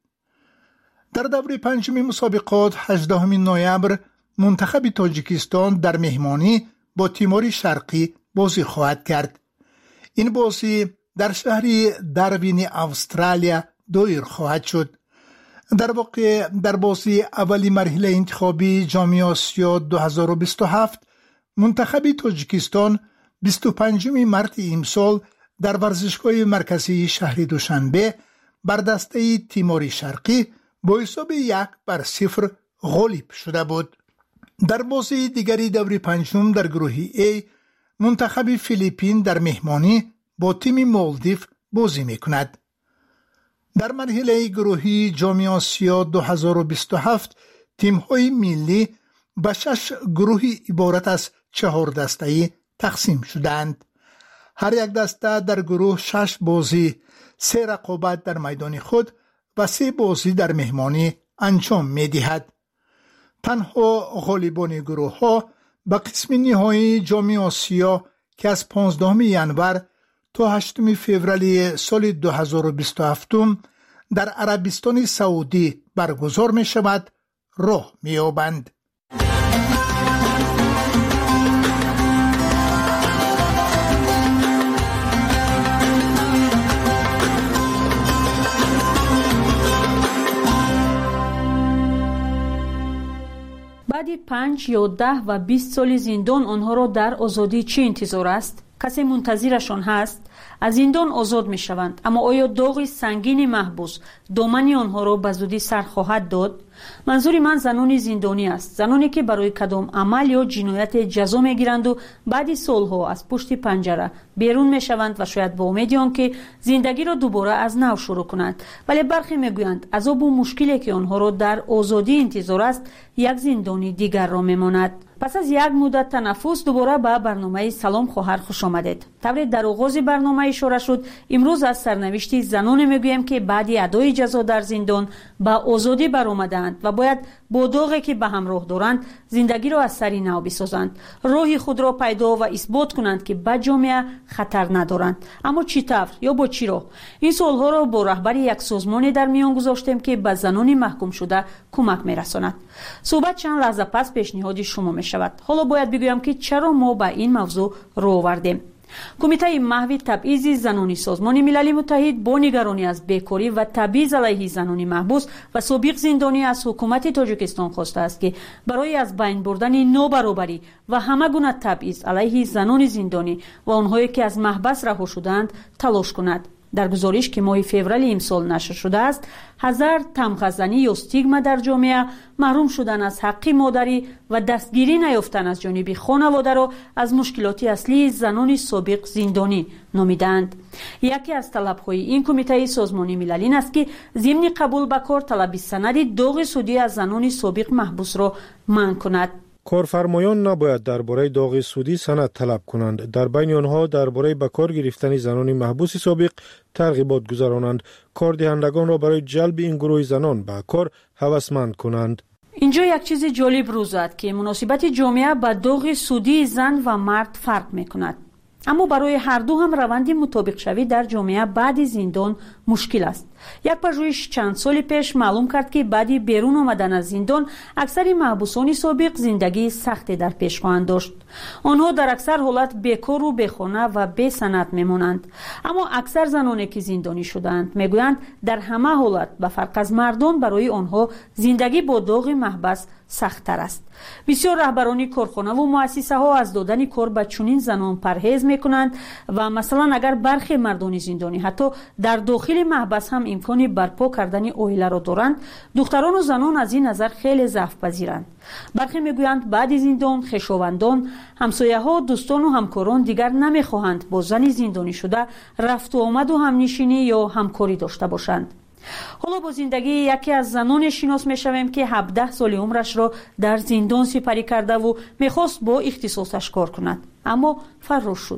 Speaker 7: در دور پنجم مسابقات هجدهم نوامبر منتخب تاجیکستان در مهمانی با تیمور شرقی بازی خواهد کرد. این بازی در شهر داروین استرالیا دایر خواهد شد. در واقع در بازی اولی مرحله انتخابی جام آسیا دو هزار و بیست و هفت منتخب تاجیکستان بیست و پنجم مارس امسال در ورزشگاه مرکزی شهر دوشنبه بر دسته تیمور شرقی با حساب یک بر صفر غالب شده بود. در بازی دیگری دور پنجم در گروه ای منتخب فیلیپین در مهمانی با تیم مالدیو بازی میکند. در مرحله گروهی جام آسیا دو هزار و بیست و هفت تیم‌های ملی به شش گروهی عبارت از چهار دسته‌ای تقسیم شدند. هر یک دسته در گروه شش بازی، سه رقابت در میدان خود و سه بازی در مهمانی انجام می‌دهد. تنها غالبان گروه ها به قسم نهایی جام آسیا که از پانزدهم ژانویه تا هشتم فوریه سال دو هزار و بیست و هفت در عربستان سعودی برگزار می شود راه می یابند.
Speaker 8: بعد پنج یا ده و بیست سال زندان آنها را در آزادی چه انتظار است؟ کسی منتظرشان هست؟ از زندان آزاد می شوند، اما آیا داغ سنگین محبوس دامن آنها را به زودی سر خواهد داد؟ منظور من زنان زندانی است، زنانی که برای کدام عمل یا جنایت جزا می گیرند و بعد سالها از پشت پنجره بیرون می شوند و شاید با امید آنکه زندگی را دوباره از نو شروع کنند. ولی برخی می گویند عذاب و مشکلی که آنها را در آزادی انتظار است یک زندانی دیگر را می ماند. پس از یک مدت تنفس دوباره به برنامه سلام خواهر خوش آمدید. طور در آغاز برنامه اشاره شد، امروز از سرنوشت زنان میگویم که بعد ادای جزا در زندان به آزادی برآمدند و باید با داغی که به همراه دارند زندگی را از سری نو بسازند، راه خود را پیدا و اثبات کنند که به جامعه خطر ندارند. اما چی طور یا با چی راه؟ این سوالها را با رهبر یک سازمان در میان گذاشتیم که به زنان محکوم شده کمک میرساند. صحبت چند لحظه پس پیشنهاد شما می شود. حالا باید بگویم که چرا ما به این موضوع رو آوردیم. کمیته محو تبعیض زنانی سازمان ملل متحد با نگرانی از بیکاری و تبعیض علیه زنان محبوس و سابق زندانی از حکومت تاجیکستان خواسته است که برای از بین بردن نابرابری و همه گونه تبعیض علیه زنان زندانی و آنهایی که از محبس رها شدند تلاش کند. در گزارش که ماه فوریه امسال نشر شده است، هزار تمغزنی یا استیگما در جامعه، محروم شدن از حق مادری و دستگیری نیافتن از جانب خانواده را از مشکلات اصلی زنان سابق زندانی نامیدند. یکی از طلب‌های این کمیته سازمان ملل این است که ضمن قبول به کار طلب سند داغ سودی از زنان سابق محبوس را منع کند.
Speaker 6: کارفرمایان نباید درباره داغ سودی سند طلب کنند. در بین آنها درباره به کار گرفتن زنان محبوس سابق ترغیبات گذرانند، کاردهندگان را برای جلب این گروه زنان به کار هوسمند کنند.
Speaker 8: اینجا یک چیز جالب روز زد که مناسبت جامعه با داغ سودی زن و مرد فرق میکند. اما برای هر دو هم روند مطابق شوی در جامعه بعد زندان مشکل است. یک پژوهش چند سال پیش معلوم کرد که بعد بیرون آمدن از زندان اکثر محبوسان سابق زندگی سختی در پیش خواهند داشت. آنها در اکثر حالت بیکار و بیخانه و بی سند میمانند. اما اکثر زنانی که زندانی شدند میگویند در همه حالت به فرق از مردان برای آنها زندگی با داغ محبس سخت‌تر است. بسیار رهبران کارخانه و مؤسسه ها از دادن کار به چنین زنان پرهیز میکنند و مثلا اگر برخی مردان زندانی حتی در داخل محبس هم امکان برپا کردن عائله را دارند، دختران و زنان از این نظر خیلی ضعف پذیرند. برخی میگویند بعد زندان خویشاوندان، همسایه ها، دوستان و همکاران دیگر نمیخواهند با زن زندانی شده رفت و آمد و همنشینی یا همکاری داشته باشند. حالا با زندگی یکی از زنان شناس میشویم که هفده سال عمرش را در زندان سپری کرده و میخواست با اختصاصش کار کند، اما فرار شد.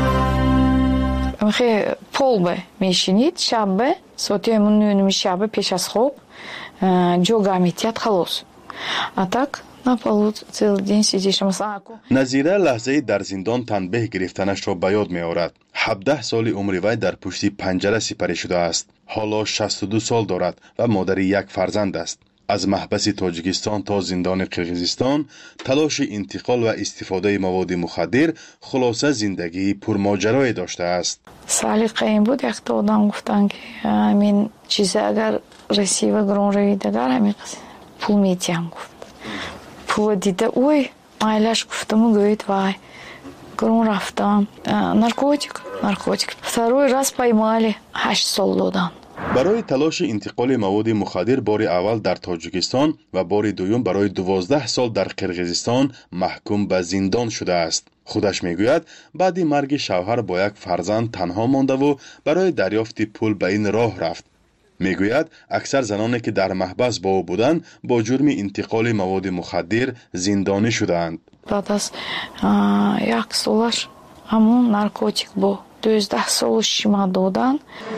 Speaker 10: خیلی полбе میشینید شب ساعتی نونمی شب پیش از خواب جوگا میتید خلاص اتاک نپالود целый день сидишь مثلا.
Speaker 23: نظیره لحظه در زندان تنبیه گرفتنش را به یاد می آورد. هفده سال عمر وی در پشت پنجره سپری شده است. حالا شصت و دو سال دارد و مادر یک فرزند است. از محبس تاجیکستان تا زندان قرقیزستان تلاش انتقال و استفاده مواد مخدر خلاصه زندگی پرماجرایی داشته است.
Speaker 10: سلیقه این بود یک تا آدم گفتن که همین چیزی اگر رسی و گرون روی دگر همین پول میتیم گفت. پول دیده اوی مایلش گفتم و گوید وای گرون رفتم نارکوتیک نارکوتیک второй раз поймали هشت سال دادن.
Speaker 23: برای تلاش انتقال مواد مخدر بار اول در تاجیکستان و بار دوم برای دوازده سال در قرقیزستان محکوم به زندان شده است. خودش میگوید بعد مرگ شوهر با یک فرزند تنها مانده و برای دریافت پول به این راه رفت. میگوید اکثر زنانی که در محبس با او بودند با جرم انتقال مواد مخدر زندانی شدند.
Speaker 10: بعد از یک سالش همون نارکوتیک با دوازده سالش شما دادن.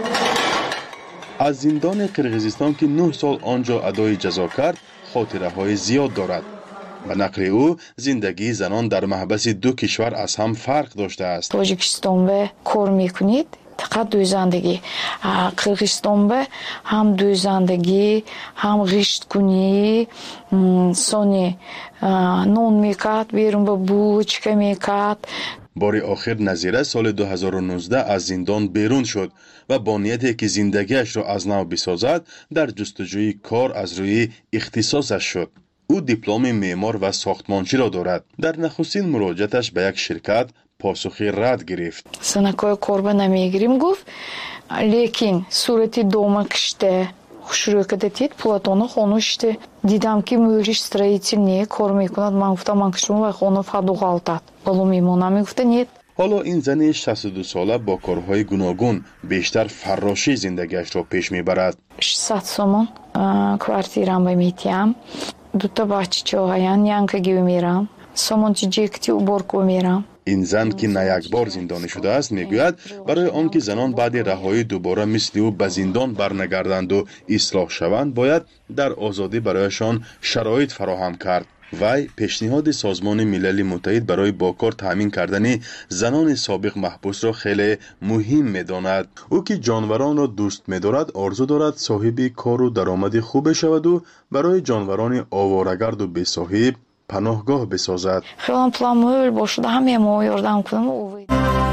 Speaker 23: از زندان قرقیزستان که نه سال آنجا ادای جزا کرد خاطره های زیاد دارد. به نقل او زندگی زنان در محبس دو کشور از هم فرق داشته است.
Speaker 10: تاجیکستان به کار میکنید فقط دویزندگی، قرقیزستان به هم دویزندگی هم غشت کنی سانی نون میکرد بیرون به بوچکه میکرد.
Speaker 23: بار آخر نظیره سال دو هزار و نوزده از زندان بیرون شد و با نیتی که زندگیش را از نو بسازد در جستجوی کار از روی اختصاصش شد. او دیپلم معمار و ساختمانچی را دارد. در نخستین مراجعتش به یک شرکت پاسخی رد گرفت.
Speaker 10: سنکای کاربه نمیگیریم گفت لیکن صورتی دوما کشته شروع کرده دید платона خونشته دیدم که مورش строительный کار میکند. من گفتم من کشم و خونه فدوغالتاد بالو میمونم. میگفته نیت.
Speaker 23: حالا این زن شصت و دو ساله با کارهای گوناگون بیشتر فراشی زندگیش را پیش میبرد.
Speaker 10: ششصد سومون کвартирам میتیم. دو تا بچه چاهایان янка گیو میرم. سومون چی جکتی уборку میرم.
Speaker 23: این زن که نه یک بار زندانی شده است میگوید برای آنکه زنان بعد رهایی دوباره مثل او به زندان برنگردند و اصلاح شوند باید در آزادی برایشان شرایط فراهم کرد. وی پیشنهاد سازمان ملل متحد برای با کار تامین کردن زنان سابق محبوس را خیلی مهم می‌داند. او که جانوران را دوست می‌دارد آرزو دارد صاحب کار و درآمد خوب شود و برای جانوران آواره‌گرد و بی‌صاحب پناهگاه بسازد.
Speaker 10: خیلی پلان باشه همه ما یاردم کنم.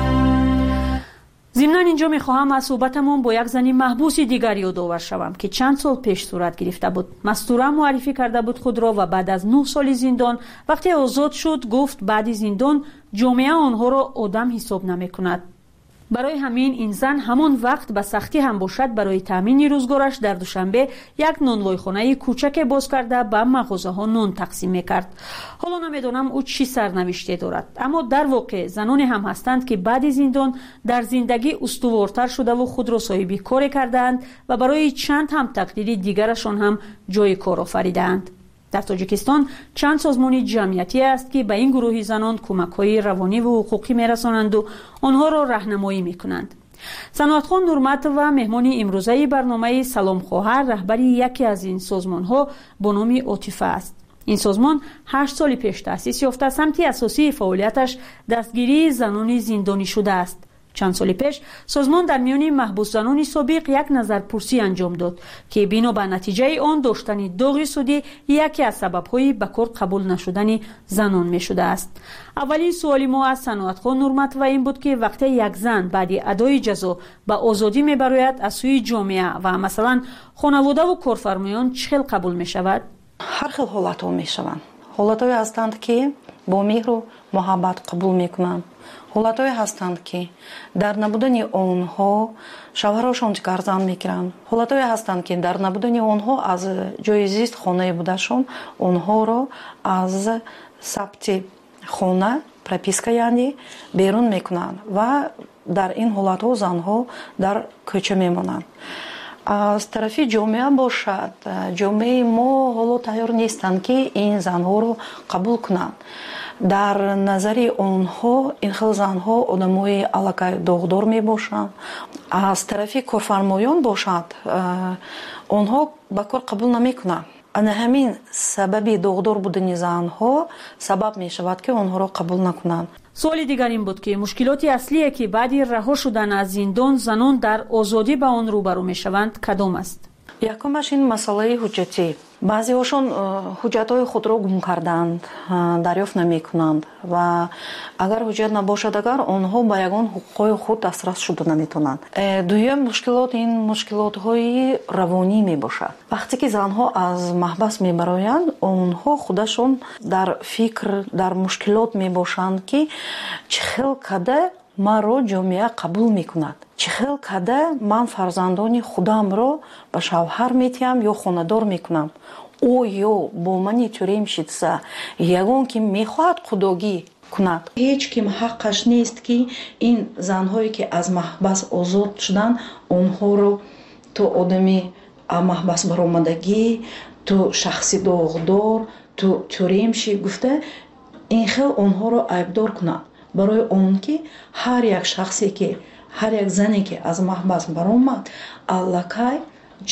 Speaker 8: ضمناً اینجا میخواهم از صحبتمون با یک زنی محبوس دیگر یادآور شوم که چند سال پیش صورت گرفته بود. مستوره معرفی کرده بود خود را و بعد از نه سال زندان وقتی آزاد شد گفت بعد زندان جامعه آنها را آدم حساب نمیکند. برای همین این زن همان وقت به سختی هم باشد برای تامین روزگارش در دوشنبه یک نانوایخانه کوچک باز کرده به مغازه ها نان تقسیم میکرد. حالا نمیدونم او چی سرنوشته دارد، اما در واقع زنانی هم هستند که بعد زندان در زندگی استوارتر شده و خود را صاحب کار کردند و برای چند هم تقدیر دیگرشان هم جای کار آفریدند. در تاجیکستان چند سازمان جمعیتی است که به این گروه زنان کمک‌های روانی و حقوقی می‌رسانند و آنها را راهنمایی می‌کنند. صنعتخان نورمت و مهمان امروزه برنامه سلام خواهر رهبری یکی از این سازمان‌ها با نام عاطفه است. این سازمان هشت سال پیش تأسیس یافته، سمت اساسی فعالیتش دستگیری زنان زندانی شده است. چند سال پیش سازمان در میان محبوس زنان سابق یک نظرپرسی انجام داد که بنا به نتیجه آن داشتن داغ سودی یکی از سبب‌های به کار قبول نشدن زنان می شده است. اولین سوالی ما از صنعتخان نورمت و این بود که وقتی یک زن بعد ادای جزا به آزادی می براید از سوی جامعه و مثلا خانواده و کارفرمایان چه قبول می شود؟
Speaker 4: هر خیل حالت ها می شوند. حالت های هستند که با مهر و محبت قبول می کنند. حالت های هستند که در نبودن آنها شوهرشان گردن میگیرند. حالت های هستند که در نبودن آنها از جای زیست خانه بودشان آنها را از ثبت خانه پروپیسکا یعنی بیرون میکنند و در این حالت ها زنها در کوچه میمانند. از طرفی جامعه باشد، جامعه ما حالا تیار نیستند که این زنها رو قبول کنند. در نظر آنها این خیلی زنها آدمای علاقه داغدار می باشند. از طرفی کارفرمایان باشد آنها به کار قبول نمی کنند. انا همین سبب داغدار بودن زنها سبب می شود که آنها را قبول نکنند.
Speaker 8: سوال دیگر این بود که مشکلات اصلی که بعد رها شدن از زندان زنان در آزادی به آن روبرو می شوند کدام است؟
Speaker 4: یکمش این مسئله حجتی. بعضی هاشون حجت های خود را گم کردند، دریافت نمی کنند و اگر حجت نباشد اگر آنها به یگان حقوق خود دسترس شده نمی تونند. دویم مشکلات این مشکلات های روانی می باشد. وقتی که زنها از محبس می برایند آنها خودشون در فکر در مشکلات می باشند که چخیل کده مرا جامعه قبول می کند. چخیل کده من فرزندان خودم را به شوهر میتیم یا خاندار میکنم. او یا با من توریم شدسه یگان که میخواهد خداگی کند. هیچ کم حقش نیست که این زنهایی که از محبس آزاد شدن آنها رو تو آدمی محبس برآمدگی، تو شخصی داغدار، تو توریم شی گفته این خیل آنها رو عیبدار کنند. برای اون که هر یک شخصی که هر یک زنی که از محبس برآمد الکای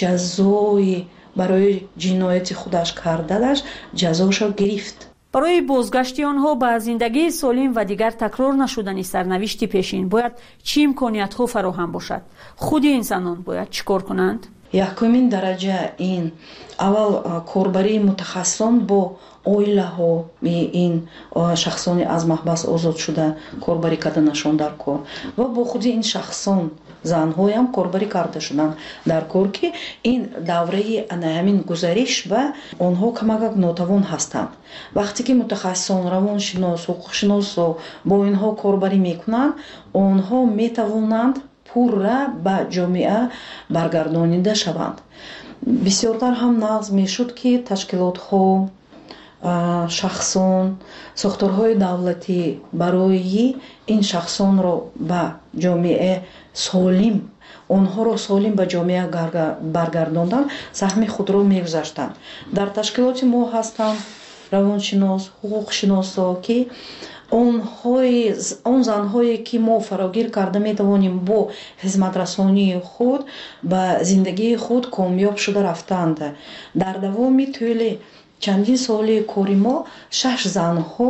Speaker 4: جزای برای جنایت خودش کردنش جزاشو گرفت.
Speaker 8: برای بازگشت آنها به زندگی سالم و دیگر تکرار نشدنی سرنوشت پیشین باید چه امکانیت‌ها فراهم باشد؟ خود انسانان باید چیکار کنند؟
Speaker 4: یکمین درجه این اول کاربری متخصصان با اویله ها این شخصانی از محبس آزاد شده کاربری کردنشان در کار و با خود این شخصان زن‌ها هم کاربری کرده شدن در کار که این دوره همین گزارش و آنها کمک ناتوان هستند. وقتی که متخصصان روانشناس حقوق شناس با اینها کاربری میکنند آنها میتوانند پورا به جامعه برگردانیده شوند. بسیارتر هم نقض میشد که تشکیلات ها شخصان ساختارهای دولتی برای این شخصان را به جامعه سالم آنها را سالم به جامعه برگرداندن سهم خود را میگذاشتند. در تشکیلات ما هستند روانشناس حقوق شناسا که онҳои он занҳое ки мо фарогир карда метавонем бо хизматрасонии худ ба зиндагии худ комёб шуда рафтанд. Дар давоми тӯли чандин соли кори мо шаш занҳо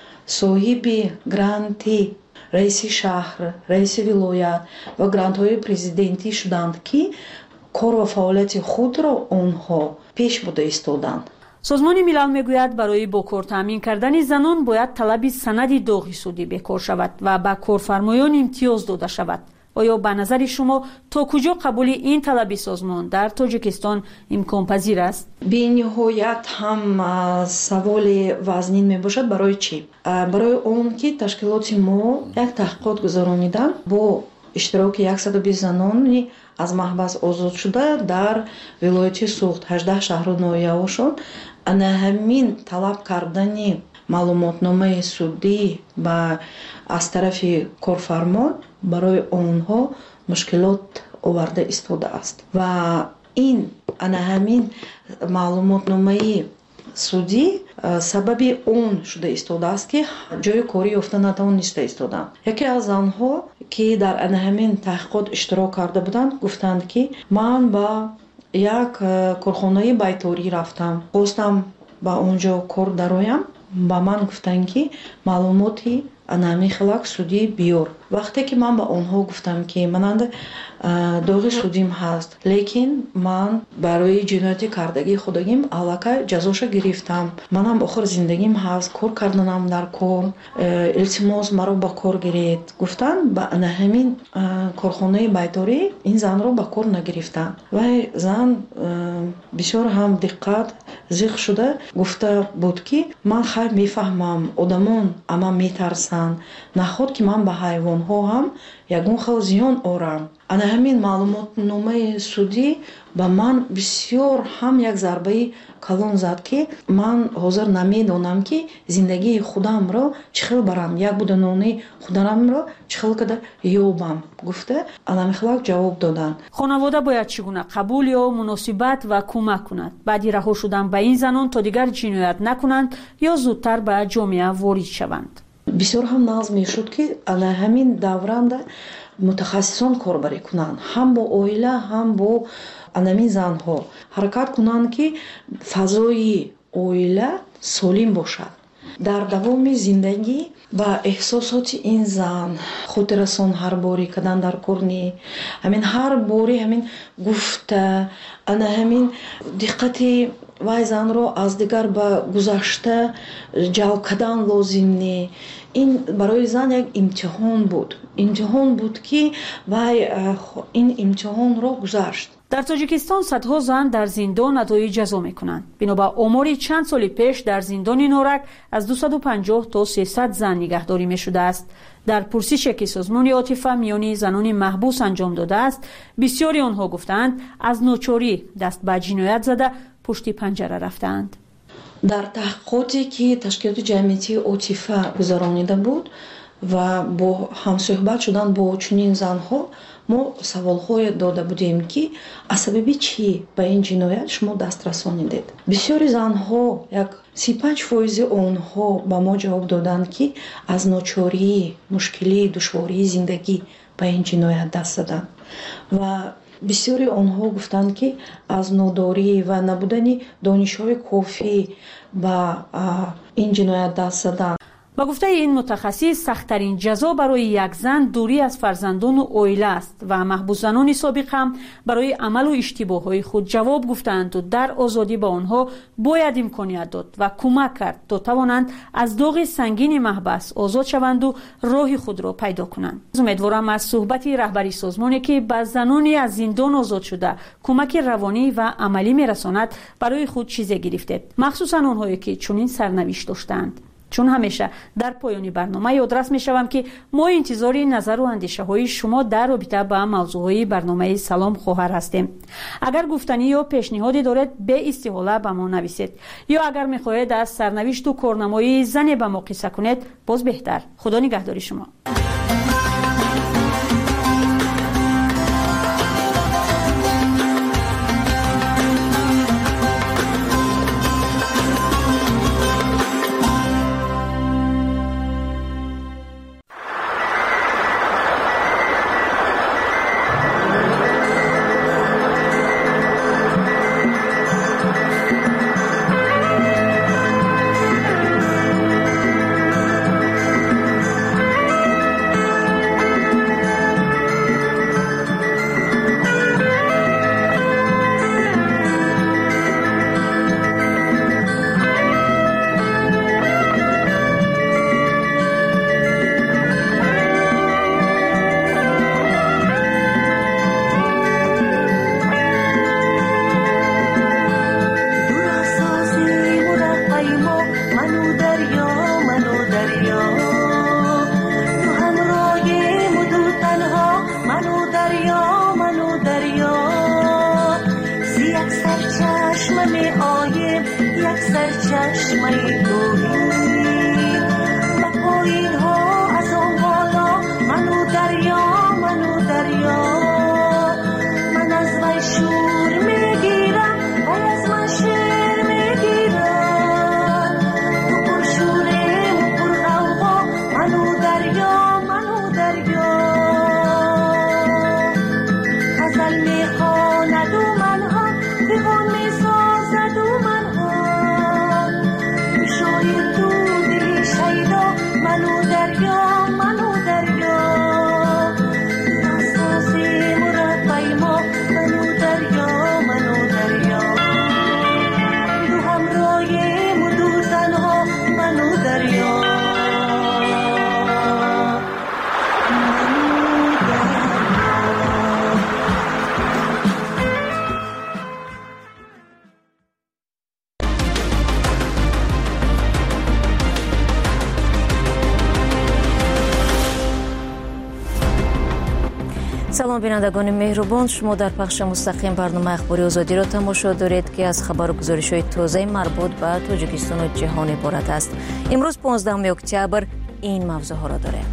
Speaker 4: соҳиби гранти раиси шаҳр, раиси вилоят ва грантҳои президентӣ шуданд ки кор ва фаъолияти худро онҳо пеш бурда истоданд.
Speaker 8: созмони милал мегӯяд барои бокор таъмин кардани занон бояд талаби санади доғи судӣ бекор шавад ва ба корфармоён имтиёз дода шавад. оё ба назари шумо то куҷо қабули ин талаби созмон дар Тоҷикистон имконпазир аст?
Speaker 4: бениҳоят ҳам саволи вазнин мебошад. барои чӣ? барои он ки ташкилоти мо як таҳқиқот гузаронидан бо иштироки яксаду бист занони аз маҳбас озод шуда дар вилояти Суғд ҳаждаҳ шаҳру ноҳияҳошон ана ҳамин талаб кардани маълумотномаи судӣ ба аз тарафи корфармон барои онҳо мушкилот оварда истодааст ва ин ана ҳамин маълумотномаи судӣ сабаби он шуда истодааст ки ҷои корӣ ёфта натавониста истоданд. яке аз занҳо ки дар ана ҳамин таҳқиқот иштирок карда буданд гуфтанд ки ман ба як корхонаи байторӣ рафтам, хостам ба он ҷо кор дароям. ба ман гуфтанд ки маълумоти ана ҳамин хелак судӣ биёр. вақте ки ман ба онҳо гуфтам ки мананд доғи судим ҳаст, лекин ман барои ҷинояти кардагии худагим аллакай ҷазоша гирифтам, манам охир зиндагим ҳаст, кор карданам дар кор, илтимос маро ба кор гиред. гуфтан ба ана ҳамин корхонаи байторӣ ин занро ба кор нагирифтанд. вай зан бисёр ҳам диққат зиқ шуда гуфта буд ки ман хайр мефаҳмам одамон ама метарсанд, наход ки ман ба ҳайвонҳо ҳам ягон хел зиён орам. ана ҳамин маълумотномаи судӣ ба ман бисёр ҳам як зарбаи калон зад ки ман ҳозир намедонам ки зиндагии худамро чӣ хел барам, як буданони хударамро чӣ хел када ёбам, гуфта анамихлак ҷавоб доданд.
Speaker 8: хонавода бояд чӣ гуна қабул ё муносибат ва кӯмак кунад баъди раҳо шудан ба ин занон то дигар ҷиноят накунанд ё зудтар ба ҷомеа ворид шаванд?
Speaker 4: бисёр ҳам нағз мешуд ки ана ҳамин давранда мутахассисон корбарӣ кунанд, ҳам бо оила, ҳам бо анамин занҳо ҳаракат кунанд ки фазои оила солим бошад. дар давоми зиндагӣ ба эҳсосоти ин зан хотиррасон ҳар бори кадан дар корни ҳамин ҳар бори ҳамин гуфта ана ҳамин диққати вай занро аз дигар ба гузашта ҷалб кардан лозим не. ин барои зан як имтиҳон буд. имтиҳон буд ки вай ин имтиҳонро гузашт.
Speaker 8: дар Тоҷикистон садҳо зан дар зиндон адои ҷазо мекунанд. бино ба омори чанд соли пеш дар зиндони Норак аз дусаду панҷоҳ то сесад зан нигаҳдорӣ мешудааст. дар пурсише ки созмони Отифа миёни занони маҳбус анҷом додааст, бисёри онҳо гуфтанд аз ночорӣ даст ба ҷиноят зада пушти панҷара рафтаанд.
Speaker 4: дар таҳқиқоте ки ташкилоти ҷамъиятии Отифа гузаронида буд ва бо ҳамсӯҳбат шудан бо чунин занҳо мо саволҳое дода будем ки аз сабаби чӣ ба ин ҷиноят шумо даст расонидед. бисёри занҳо як си панҷ фоизи онҳо ба мо ҷавоб доданд ки аз ночорӣ, мушкилӣ, душвории зиндагӣ ба ин ҷиноят даст заданд ва бисёри онҳо гуфтанд ки аз нодорӣ ва набудани донишҳои кофӣ ба ин ҷиноят даст заданд.
Speaker 8: ба гуфтаи ин мутахассис сахттарин ҷазо барои як зан дурӣ аз фарзандону оила аст ва маҳбусзанони собиқ ҳам барои амалу иштибоҳҳои худ ҷавоб гуфтаанду дар озодӣ ба онҳо бояд имконият дод ва кӯмак кард то тавонанд аз доғи сангини маҳбас озод шаванду роҳи худро пайдо кунанд. умедворам аз суҳбати раҳбари созмоне ки ба занони аз зиндон озод шуда кӯмаки равонӣ ва амалӣ мерасонад барои худ чизе гирифтед, махсусан онҳое ки чунин сарнавишт доштаанд. чун ҳамеша дар поёни барнома ёдрас мешавам ки мо интизори назару андешаҳои шумо дар робита ба мавзӯъҳои барномаи Салом хоҳар ҳастем. агар гуфтанӣ ё пешниҳоде доред бе истиҳола ба мо нависед ё агар мехоҳед аз сарнавишту корнамоии зане ба мо қисса кунед, боз беҳтар. худо нигаҳдори шумо.
Speaker 21: داریم یک سرچشمه دوریم و پایین ها از اون بالا منو دریا منو دریا من از وی شور میگیرم و از من شیر میگیرم تو پر شوریم و پر غوغا منو دریا منو دریا غزل میخواند و من هم دیوان میسازد و من هم شاید تو دلی شیدا منو دریا منو دریا ناسازی مربی ما منو دریا منو دریا دو همراهیم و دو تنها منو دریا
Speaker 1: سلام بینندگان مهربان، شما در پخش مستقیم برنامه اخباری آزادی را تماشا دارید که از خبر و گزارش‌های تازه مربوط به تاجیکستان و جهان عبارت است. امروز پانزدهم اکتبر این موضوعها را داریم.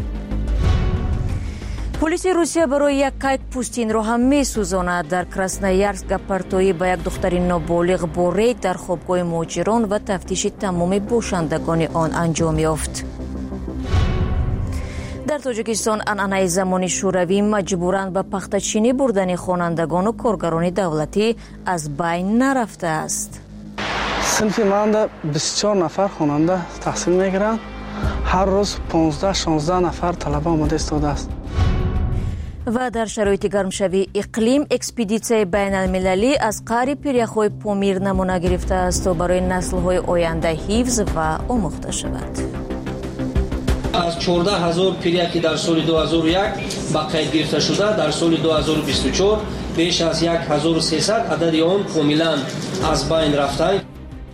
Speaker 1: پلیس روسیه برای یک کیک پوستین را هم می‌سوزاند. در کراسنویارسک گپارتویی به یک دختر نابالغ با رید در خوابگاه مهاجران و تفتیش تمام باشندگان آن انجام یافت. در تاجیکستان عنعنه زمانی شوروی مجبوراً به پخته‌چینی بردن خوانندگان و کارگران دولتی از بین نرفته است.
Speaker 5: صنف من بیست و چهار نفر خواننده تحصیل می‌گیرند. هر روز پانزده شانزده نفر طلبه آماده ایستاده است.
Speaker 1: و در شرایط گرمشوی اقلیم اکسپدیسیون بین المللی از قعر پیریخ‌های پامیر نمونه گرفته است تا برای نسل‌های آینده حفظ و آموخته شود.
Speaker 3: از چهارده هزار پیریک که در سال دو هزار و یک با قید گرفته شده در سال دو هزار و بیست و چهار بیش از هزار و سیصد عدد آن کاملا از بین رفته.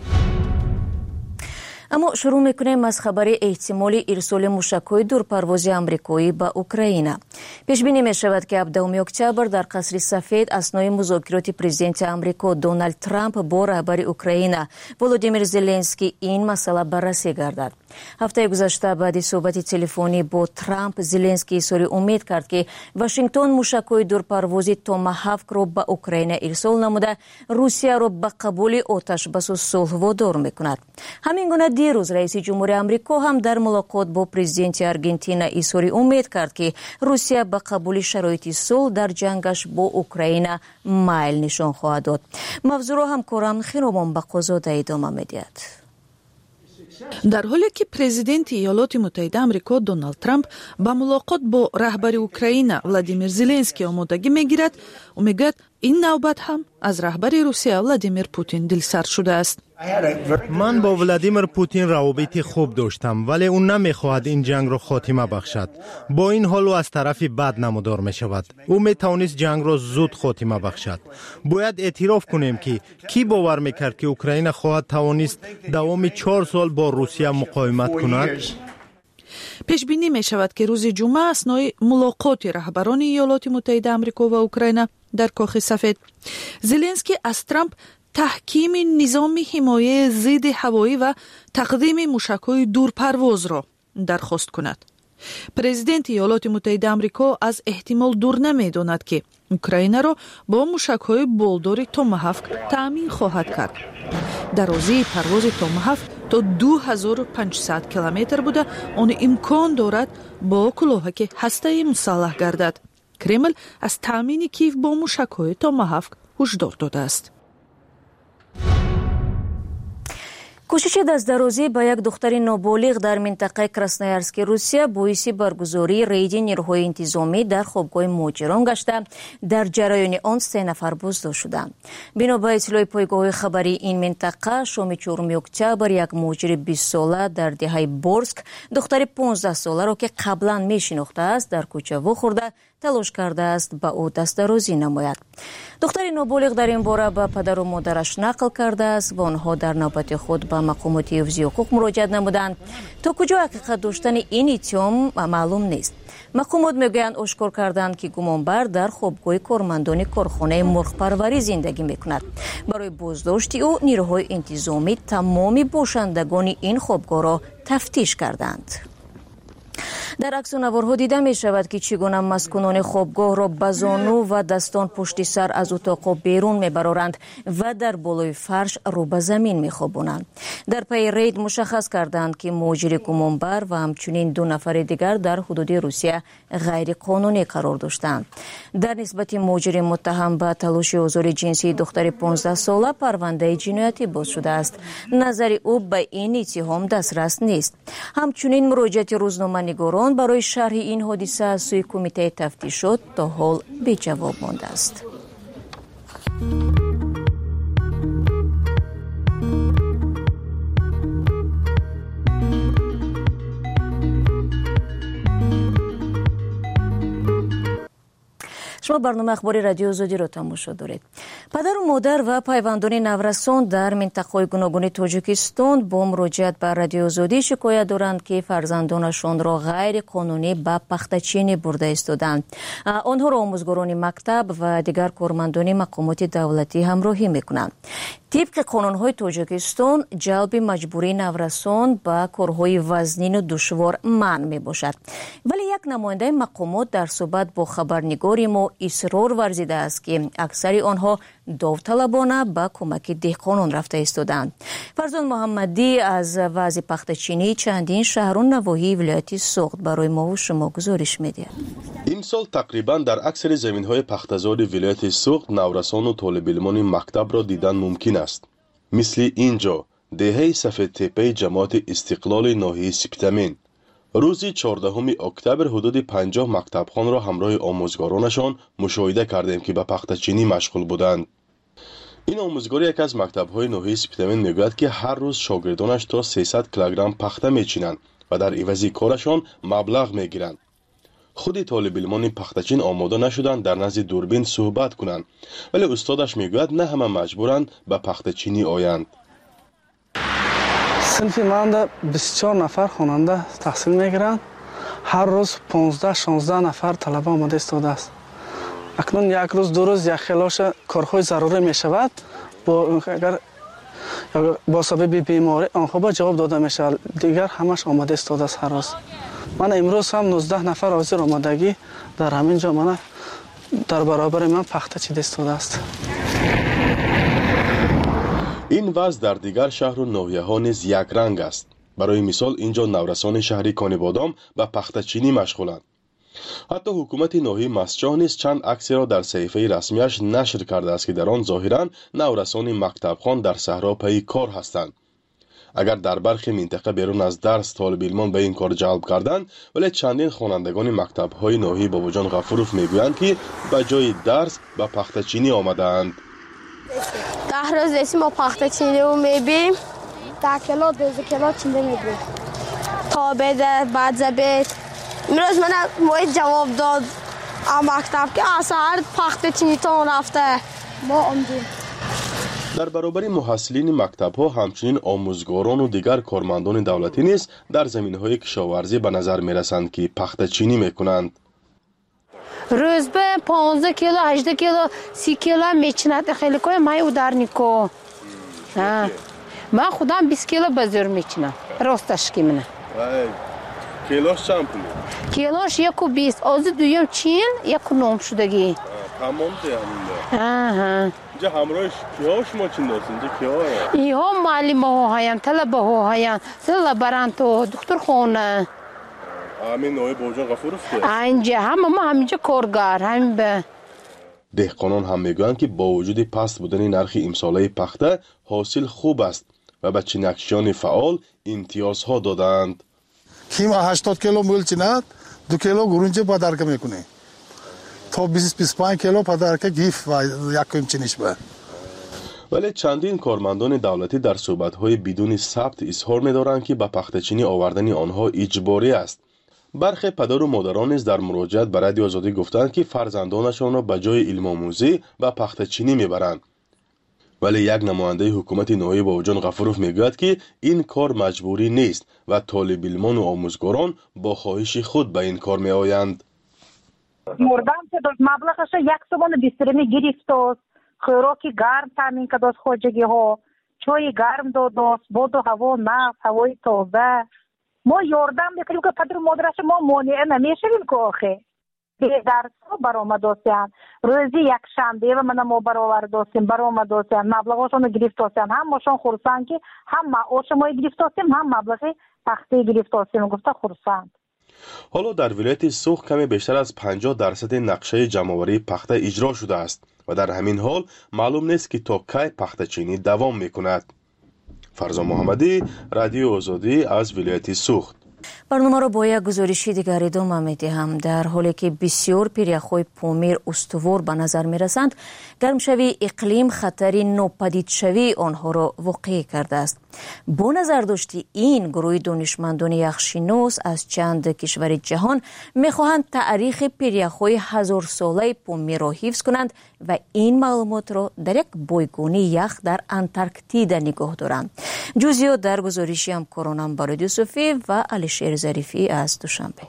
Speaker 1: اما شروع میکنیم از خبر احتمال ارسال موشک‌های دورپروازی آمریکایی به اوکراین. پیش بینی می شود که هفدهم اکتبر در قصر سفید اثنای مذاکرات پرزیدنت آمریکا دونالد ترامپ با رهبر اوکراین ولودیمیر زلنسکی این مسئله بررسی گردد. هفته گذشته بعد صحبت تلفنی با ترامپ زلنسکی اظهار امید کرد که واشنگتن موشک‌های دورپروازی توماهاوک را به اوکراین ارسال نموده روسیه را به قبول آتش بس و صلح وادار میکند. همین گونه دیروز رئیس جمهوری آمریکا هم در ملاقات با پرزیدنت آرژانتین اظهار امید کرد که روسیه به قبول شرایط صلح در جنگش با اوکراین مایل نشان خواهد داد. موضوع را همکارم خیروان بقازاده ادامه می‌دهد.
Speaker 11: در حالی که پرزیدنت ایالات متحده آمریکا دونالد ترامپ با ملاقات با رهبر اوکراین ولادیمیر زلنسکی آمادگی میگیرد و میگوید این نوبت هم از رهبر روسیه ولادیمیر پوتین دلسرد شده است.
Speaker 6: من با ولادیمیر پوتین روابط خوب داشتم ولی اون نمیخواهد این جنگ را خاتمه بخشد. با این حال او از طرفی بد نمودار می شود. او می توانست جنگ را زود خاتمه بخشد. باید اعتراف کنیم که کی باور میکرد که اوکراین خواهد توانست دوام چهار سال با روسیه مقاومت کند؟
Speaker 11: پیش بینی می شود که روز جمعه اثنای ملاقات رهبران ایالات متحده آمریکا و اوکراین در کاخ سفید زلنسکی از ترامپ تحکیم نظام حمایه ضد هوایی و تقدیم موشک‌های دورپرواز را درخواست کند. پرزیدنت ایالات متحده آمریکا از احتمال دور نمی‌داند که اوکراین را با موشک‌های بالدار توماهاوک تأمین خواهد کرد. درازی پرواز توماهاوک تا دو هزار و پانصد کیلومتر بوده آن امکان دارد با کلاهک هسته‌ای مسلح گردد. کرمل از تأمین کیف با موشک‌های توماهاوک هشدار داده است.
Speaker 1: کوشش دست‌درازی به یک دختر نابالغ در منطقه کراسنویارسک روسیه باعث برگزاری ریید نیروهای انتظامی در خوابگاه مهاجران گشته. در جریان آن سه نفر بازداشت شدند. بنا به اطلاع پایگاه خبری این منطقه شام چهارم اکتبر یک مهاجر بیست ساله در دهه بورسک دختر پانزده ساله را که قبلا میشناخته است در کوچه واخورده تلاش کرده است به او دست‌درازی نماید. دختر نابالغ در این باره به پدر و مادرش نقل کرده است و آنها در نوبت خود به مقامات حفظی حقوق مراجعه نمودند. تا کجا حقیقت داشتن این اتهام معلوم نیست. мақомот мегӯянд ошкор карданд ки гумонбар дар хобгоҳи кормандони корхонаи мурғпарварӣ зиндагӣ мекунад. барои боздошти ӯ нирӯҳои интизомӣ тамоми бошандагони ин хобгоҳро тафтиш карданд. дар аксунаварҳо дида мешавад ки чӣ гуна маскунони хобгоҳро ба зону ва дастон пушти сар аз утоқҳо берун мебароранд ва дар болои фарш рӯ ба замин мехобонанд. дар пайи рейд мушаххас карданд ки муҳоҷири гумонбар ва ҳамчунин ду нафари дигар дар ҳудуди русия ғайриқонунӣ қарор доштанд. дар нисбати муҳоҷири муттаҳам ба талоши озори ҷинсии духтари понздаҳсола парвандаи ҷиноятӣ боз шудааст. назари ӯ ба ин иттиҳом дастрас нест. ҳамчунин муроҷиати рӯзноманигорон барои шарҳи ин ҳодиса аз сӯи кумитаи тафтишот то ҳол беҷавоб мондааст. шумо барномаи ахбори радиои озодиро тамошо доред. падару модар ва пайвандони наврасон дар минтақаҳои гуногуни тоҷикистон бо муроҷиат ба радиои озодӣ шикоят доранд ки фарзандонашонро ғайриқонунӣ ба пахтачинӣ бурда истоданд. онҳоро омӯзгорони мактаб ва дигар кормандони мақомоти давлатӣ ҳамроҳӣ мекунанд. тибқи қонунҳои тоҷикистон ҷалби маҷбурии наврасон ба корҳои вазнину душвор манъ мебошад. вале як намояндаи мақомот дар суҳбат бо хабарнигори мо исрор варзидааст ки аксари онҳо довталабона ба кӯмаки деҳқонон рафта истоданд. фарзон муҳаммадӣ аз вазъи пахтачинии чандин шаҳру навоҳии вилояти Суғд барои мову шумо гузориш медиҳад.
Speaker 23: имсол тақрибан дар аксари заминҳои пахтазори вилояти Суғд наврасону толибилмони мактабро дидан мумкин аст. мисли инҷо деҳаи сафедтепаи ҷамоати истиқлоли ноҳияи Сиптамин. рӯзи чордаҳуми октябр ҳудуди панҷоҳ мактабхонро ҳамроҳи омӯзгоронашон мушоҳида кардем ки ба пахтачинӣ машғул буданд. ин омӯзгор яке аз мактабҳои ноҳияи Сиптамин мегӯяд ки ҳар рӯз шогирдонаш то сесад килограмм пахта мечинанд ва дар ивази корашон маблағ мегиранд. худи толибилмони пахтачин омода нашуданд дар назди дурбин суҳбат кунанд, вале устодаш мегӯяд на ҳама маҷбуранд ба пахтачинӣ оянд.
Speaker 5: синфи манда бисту чор нафар хонанда таҳсил мегиранд. ҳар рӯз понздаҳ шонздаҳ нафар талаба омода истодааст. акнун як рӯз ду рӯз як хелоша корҳои зарурӣ мешавад, агар бо сабаби беморӣ онҳо ба ҷавоб дода мешавад. дигар ҳамаш омода истодааст ҳар рӯз. мана имрӯз ҳам нуздаҳ нафар ҳозир омодагӣ дар ҳамин ҷо мана дар баробари ман пахта чида истодааст.
Speaker 23: ин вазъ дар дигар шаҳру ноҳияҳо низ якранг аст. барои мисол инҷо наврасони шаҳри Конибодом ба пахтачинӣ машғуланд. ҳатто ҳукумати ноҳияи Масҷоҳ низ чанд аксеро дар саҳифаи расмияш нашр кардааст ки дар он зоҳиран наврасони мактабхон дар саҳро пайи кор ҳастанд. агар дар бархи минтақа берун аз дарс толибилмон ба ин кор ҷалб карданд, вале чандин хонандагони мактабҳои ноҳияи Бобоҷон Ғафуров мегӯянд ки ба ҷои дарс ба пахтачинӣ омадаанд.
Speaker 9: ده روز رسیم ما پخته چینی رو میبیم ده کلا دوزه کلا چینده میبیم تا بده بعد زبید امروز من باید جواب داد اما مکتب که اصلا پخته چینی تا رفته ما آمدیم.
Speaker 23: дар баробари муҳассилини мактабҳо ҳамчунин омӯзгорон ва дигар кормандони давлатӣ низ дар заминҳои кишоварзӣ ба назар мерасанд ки пахтачинӣ мекунанд.
Speaker 17: روز به پانزده کیلو هجده کیلو سی کیلو میچیند خیلی کوی مای اودارنیکو من خودم بیست کیلو بزرگ میچینم راستش کی منه
Speaker 23: کیلوش چند پولی؟
Speaker 17: کیلوش یک و بیست آز دویم چین یک و نوم شدگی
Speaker 23: تمام دیگه
Speaker 17: آها
Speaker 23: اینجا همراهش کیا شما چین دارید؟ اینجا کیا هست؟
Speaker 17: اینها معلمه ها هایم طلبه ها هایم سلا برانتو دکتر خونه
Speaker 23: همین نوعی بوجان غفورف که؟
Speaker 17: اینجا همه ما همینجا کارگر همین به
Speaker 23: دهقانان هم میگویند که با وجود پست بودن نرخ امساله پخته حاصل خوب است و به چینکشیان فعال امتیازها دادند.
Speaker 18: کیم هشتاد کیلو مول چیند دو کیلو گرونچه پدرکه میکنه تا بیست بیست و پنج کیلو پدرکه گیف و یک کم چینش به
Speaker 23: ولی چندین کارمندان دولتی در صحبت‌های بدون ثبت اظهار می‌دارند که به پخته‌چینی آوردن آنها اجباری است. برخی پدر و مادران نیز در مراجعت به رادیو آزادی گفتند که فرزندانشان را به جای علم آموزی به پخته‌چینی می‌برند. ولی یک نماینده حکومت نوحه باوجان غفوروف میگوید که این کار مجبوری نیست و طالب علمان و آموزگاران با خواهش خود به این کار می آیند.
Speaker 12: مردم که داشت مبلغش یک سوان بیسترمی گرفت است، خوراکی گرم تامین کرد است، خواجگی ها چای گرم داد است، باد و هوا نفت، هوای تازه. ما یاردم بکنیم که پدر و مادرش ما مانع نمیشویم که آخه به درس ها برآمد استند. روزی یک شنبه و من ما برآورد استیم برآمد استند، مبلغشون رو گرفت استند. هم ماشون خرسند که هم معاش ما گرفت استیم، هم مبلغ تخته گرفت استیم. گفته خرسند.
Speaker 23: حالا در ولایت سوخ کمی بیشتر از پنجاه درصد نقشه جمع‌آوری پخته اجرا شده است و در همین حال معلوم نیست که تا کی پخته چینی دوام میکند. فرزان محمدی، رادیو آزادی از ولایت سوخت.
Speaker 1: برنامه را با یک گزارشی دیگر ادامه می‌دهم. در حالی که بسیار پیریخ‌های پامیر استوار به نظر می‌رسند، گرمشوی اقلیم خطری ناپدید شوی آنها را واقع کرده است. با نظر داشتی این گروه دانشمندان یخشناس از چند کشور جهان می‌خواهند تاریخ پیریخ‌های هزار ساله پامیر را حفظ کنند و این معلومات را در یک بایگانی یخ در انتارکتیدا نگاه دارند. جزئیات در گزارشی همکارانم بارود یوسفی و علیشیر ظریفی از دوشنبه.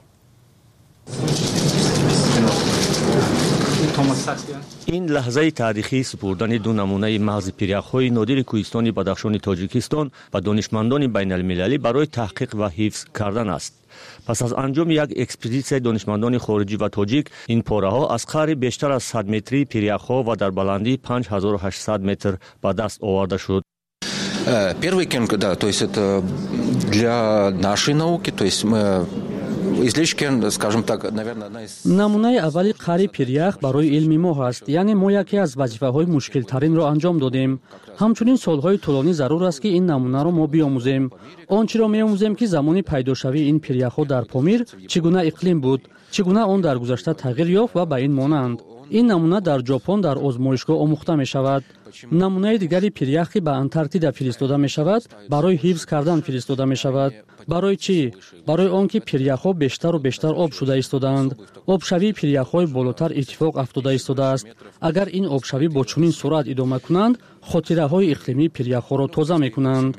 Speaker 14: این لحظه تاریخی سپردن دو نمونه مغز پیریخ‌های نادر کوهستان بدخشان تاجیکستان و دانشمندان بین المللی برای تحقیق و حفظ کردن است. پس از انجام یک اکسپدیسیون دانشمندان خارجی و تاجیک، این پاره‌ها از قعر بیشتر از صد متری پیریخ‌ها و در بلندی پنج هزار و هشتصد متر به دست آورده شد.
Speaker 20: Первый кенг, да, то есть это для нашей науки, то есть мы излишки, скажем так, наверное, одна из...
Speaker 13: نمونه اولی قعر پیریخ برای علم ما است. یعنی ما یکی از وظیفه‌های مشکل ترین را انجام دادیم. همچنین سالهای طولانی ضرور است که این نمونه را ما بیاموزیم. آنچه را می‌آموزیم که زمانی پیداشوی این پیریخ‌ها در پامیر چگونه اقلیم بود، چگونه آن در گذشته تغییر یافت و به این مانند. این نمونه در ژاپن در آزمایشگاه آموخته می شود. نمونه دیگری پیریخ که به انتارکتیدا فرستاده می شود برای حفظ کردن فرستاده می شود. برای چی؟ برای آنکه پیریخ‌ها بیشتر و بیشتر آب شده ایستادند. آبشوی پیریخ‌های بالاتر اتفاق افتاده ایستاده است. اگر این آبشوی با چنین سرعت ادامه کنند، خاطره‌های اقلیمی پیریخ‌ها را تازه می‌کنند.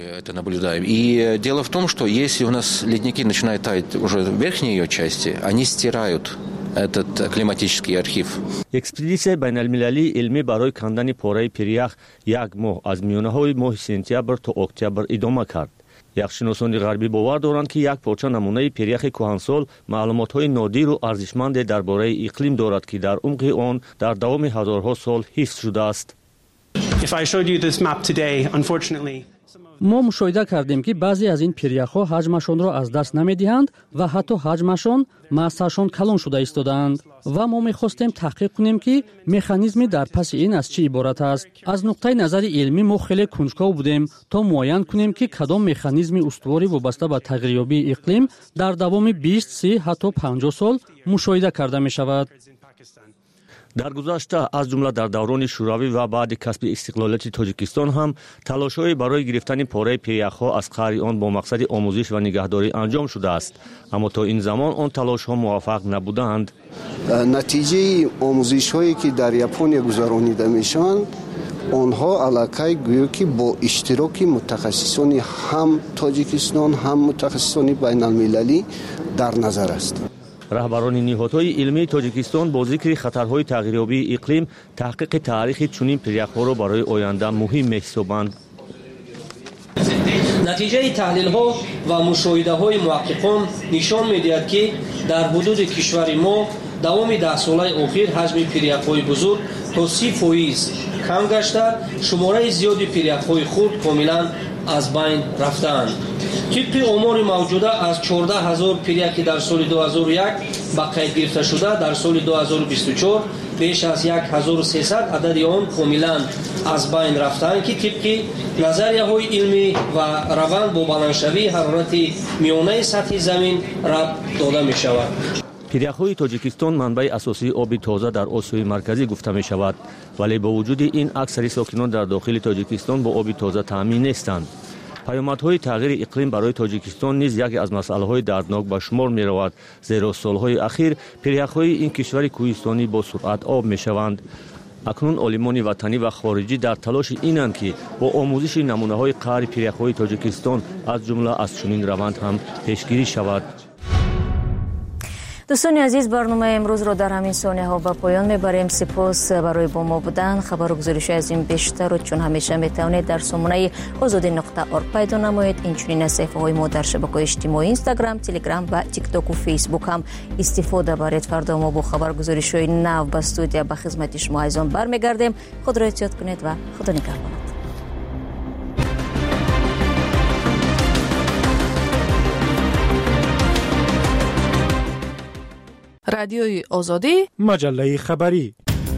Speaker 20: И дело в том, что если у нас ледники начинают таять уже в верхней ее части, они стирают этот климатический архив.
Speaker 14: اکسپدیسیون بین المللی علمی برای کندن پاره پیریخ یک ماه از میانه‌های ماه سپتامبر تا اکتبر ادامه کرد. یخشناسان غربی باور دارند که یک پارچه نمونه پیریخ کهنسال معلومات‌های نادر و ارزشمند درباره اقلیم دارد که در عمق آن در دوام هزارها سال حفظ شده است.
Speaker 24: If I showed you this map today, unfortunately,
Speaker 13: ما مشاهده کردیم که بعضی از این پیریخ‌ها حجمشان را از دست نمی‌دهند و حتی حجمشان ماسه‌شان کلان شده ایستادند و ما می‌خواستیم تحقیق کنیم که مکانیزمی در پس این از چه عبارت است. از نقطه نظر علمی ما خیلی کنجکاو بودیم تا معاین کنیم که کدام مکانیزمی استواری وابسته به تغییریابی اقلیم در دوام بیست، سی حتی پنجاه سال مشاهده کرده می‌شود.
Speaker 14: در گذشته از جمله در دوران شوروی و بعد کسب استقلالیت تاجیکستان هم تلاش‌های برای گرفتن پاره پیریخ‌ها از قعر آن با مقصد آموزش و نگهداری انجام شده است، اما تا این زمان آن تلاش‌ها موفق نبودند.
Speaker 15: نتیجه آموزش‌هایی که در ژاپن گذرانیده میشوند، آنها علاقه گویا که با اشتراک متخصصان هم تاجیکستان هم متخصصان بین المللی در نظر است.
Speaker 14: رهبران نهادهای علمی تاجیکستان با ذکر خطرهای تغییریابی اقلیم تحقیق تاریخ چنین پیریخ‌ها را برای آینده مهم می‌حسابند.
Speaker 3: نتیجه تحلیل‌ها و مشاهده‌های محققان نشان می‌دهد که در حدود کشور ما دوام ده ساله اخیر حجم پیریخ‌های بزرگ تا سی فیصد کم گشته، شماره زیادی پیریخ‌های خرد کاملا از بین رفتند. طبق آمار موجوده از چهارده هزار پیریخ که در سال دو هزار و یک به قید گرفته شده، در سال دو هزار و بیست و چهار بیش از هزار و سیصد عدد آن کاملا از بین رفتند که طبق نظریه‌های علمی و روند با بلندشوی حرارت میانه سطح زمین ربط داده می شود.
Speaker 14: پیریخ‌های تاجیکستان منبع اساسی آب تازه در آسیای مرکزی گفته می شود، ولی با وجود این اکثر ساکنان در داخل تاجیکستان با آب تازه تامین نیستند. پیامدهای تغییر اقلیم برای تاجیکستان نیز یکی از مسائل‌های دردناک به شمار می‌رود، زیرا سال‌های اخیر پیریخ‌های این کشور کوهستانی با سرعت آب می‌شوند. اکنون عالمان وطنی و خارجی در تلاش اینند که با آموزش نمونه‌های قهر پیرک‌های تاجیکستان از جمله از چنین روند هم پیشگیری شود.
Speaker 1: دوستان عزیز، برنامه امروز را در همین ثانیه ها به پایان میبریم. سپاس برای با ما بودن. خبر و گزارش از این بیشتر و چون همیشه میتونید در سامانه آزادی نقطه اور پیدا نمایید. اینچنین از صفحه های ما در شبکه‌های اجتماعی اینستاگرام، تلگرام و تیک تاک و فیسبوک هم استفاده برید. فردا ما با خبر گزارش های نو به استودیو به خدمت شما عزیزان برمیگردیم. خود را احتیاط کنید و خدا نگهدار.
Speaker 11: رادیوی آزادی،
Speaker 6: مجله خبری.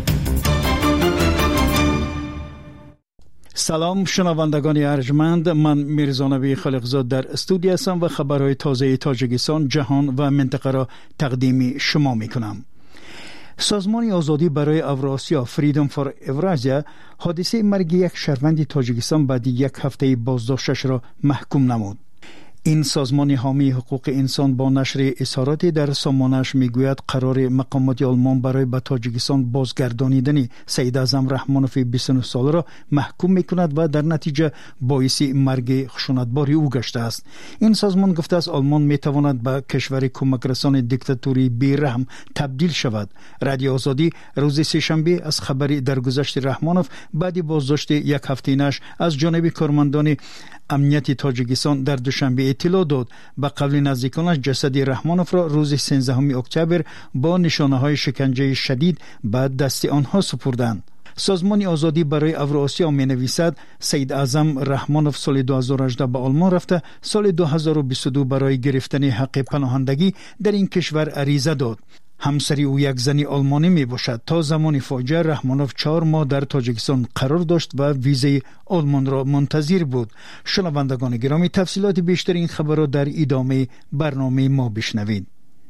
Speaker 2: سلام شنوندگان ارجمند، من میرزانوی خالقزاد در استودیو هستم و خبرهای تازه تاجیکستان، جهان و منطقه را تقدیم شما میکنم. سازمان آزادی برای اوراسیا فریدم فور اورازیا حادثه مرگ یک شهروند تاجیکستان بعد یک هفته بازداشتش را محکوم نمود. این سازمان حامی حقوق انسان با نشر اظهاراتی در سامانه‌اش میگوید قرار مقامات آلمان برای به تاجیکستان بازگردانیدن سید اعظم رحمانوف بیست و نه ساله را محکوم میکند و در نتیجه باعث مرگ خشونتبار او گشته است. این سازمان گفته است آلمان میتواند به کشور کمک رسان دیکتاتوری بی‌رحم تبدیل شود. رادیو آزادی روز سه‌شنبه از خبری درگذشت رحمانوف بعد بازداشت یک هفته‌ایش از جانب کارمندان امنیت تاجیکستان در دوشنبه اطلاع داد. به قول نزدیکانش جسد رحمانوف را روز سیزدهم اکتبر با نشانه‌های شکنجه شدید به دست آنها سپردند. سازمان آزادی برای اوراسیا می نویسد سید اعظم رحمانوف سال دو هزار و هجده به آلمان رفته، سال دو هزار و بیست و دو برای گرفتن حق پناهندگی در این کشور عریضه داد. همسری او یک زنی آلمانی می باشد. تا زمان فاجعه رحمانوف چهار ماه در تاجیکستان قرار داشت و ویزای آلمان را منتظر بود. شنوندگان گرامی، تفصیلات بیشتر این خبر را در ادامه برنامه ما بشنوید.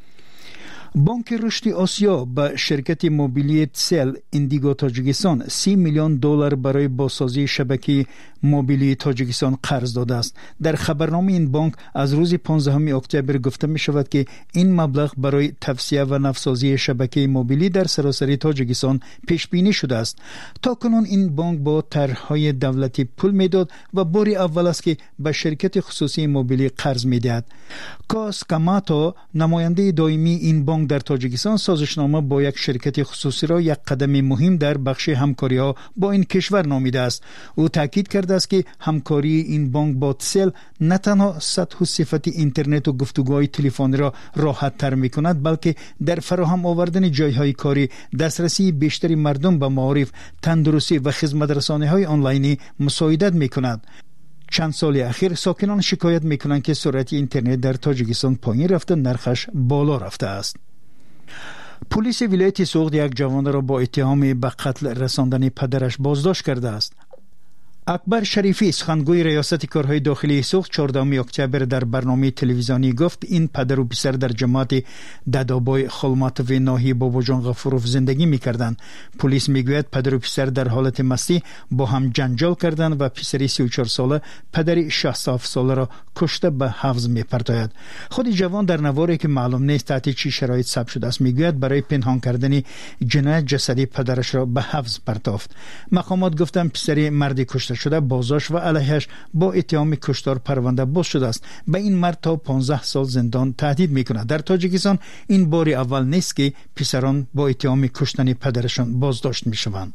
Speaker 2: بانک رشد آسیا به شرکت موبیلی تسل ایندیگو تاجیکستان سی میلیون دلار برای بازسازی شبکه موبیلی تاجیکستان قرض داده است. در خبرنامه این بانک از روز پانزدهم اکتبر گفته می شود که این مبلغ برای توسعه و نوسازی شبکه موبیلی در سراسر تاجیکستان پیش بینی شده است. تا کنون این بانک با طرح‌های دولتی پول میداد و بار اول است که به شرکت خصوصی موبیلی قرض میدهد. کاس کاماتو، نماینده دائمی این بانک در تاجیکستان، سازشنامه با یک شرکت خصوصی را یک قدم مهم در بخش همکاری ها با این کشور نامیده است. او تاکید کرده است که همکاری این بانک با تسل نه تنها سطح و صفت اینترنت و گفتگوهای تلفنی را راحت تر می کند، بلکه در فراهم آوردن جایهای کاری، دسترسی بیشتری مردم به معارف، تندرستی و خدمت رسانی های آنلاینی مساعدت می کند. چند سال اخیر ساکنان شکایت می کنند که سرعت اینترنت در تاجیکستان پایین رفته، نرخش بالا رفته است. پلیس ولایت سوغد یک جوان را با اتهام به قتل رساندن پدرش بازداشت کرده است. اکبر شریفی، سخنگوی ریاست کارهای داخلی سوغد، چهاردهم اکتبر در برنامه تلویزیونی گفت این پدر و پسر در جماعت ددابای خلماتوف ناحیه باباجان غفوروف زندگی می‌کردند. پلیس میگوید پدر و پسر در حالت مستی با هم جنجال کردند و پسری سی و چهار ساله پدری شصت و هفت ساله را کشته به حبس می‌پرتاید. خود جوان در نواری که معلوم نیست تحت چه شرایط ثبت شده است میگوید برای پنهان کردن جنایت جسدی پدرش را به حبس پرتافت. مقامات گفتند پسری مردی کشته شده بازداشت و علیهش با اتهام کشتار پرونده باز شده است. به این مرد تا پانزده سال زندان تهدید میکند. در تاجیکستان این بار اول نیست که پسران با اتهام کشتن پدرشان بازداشت میشوند.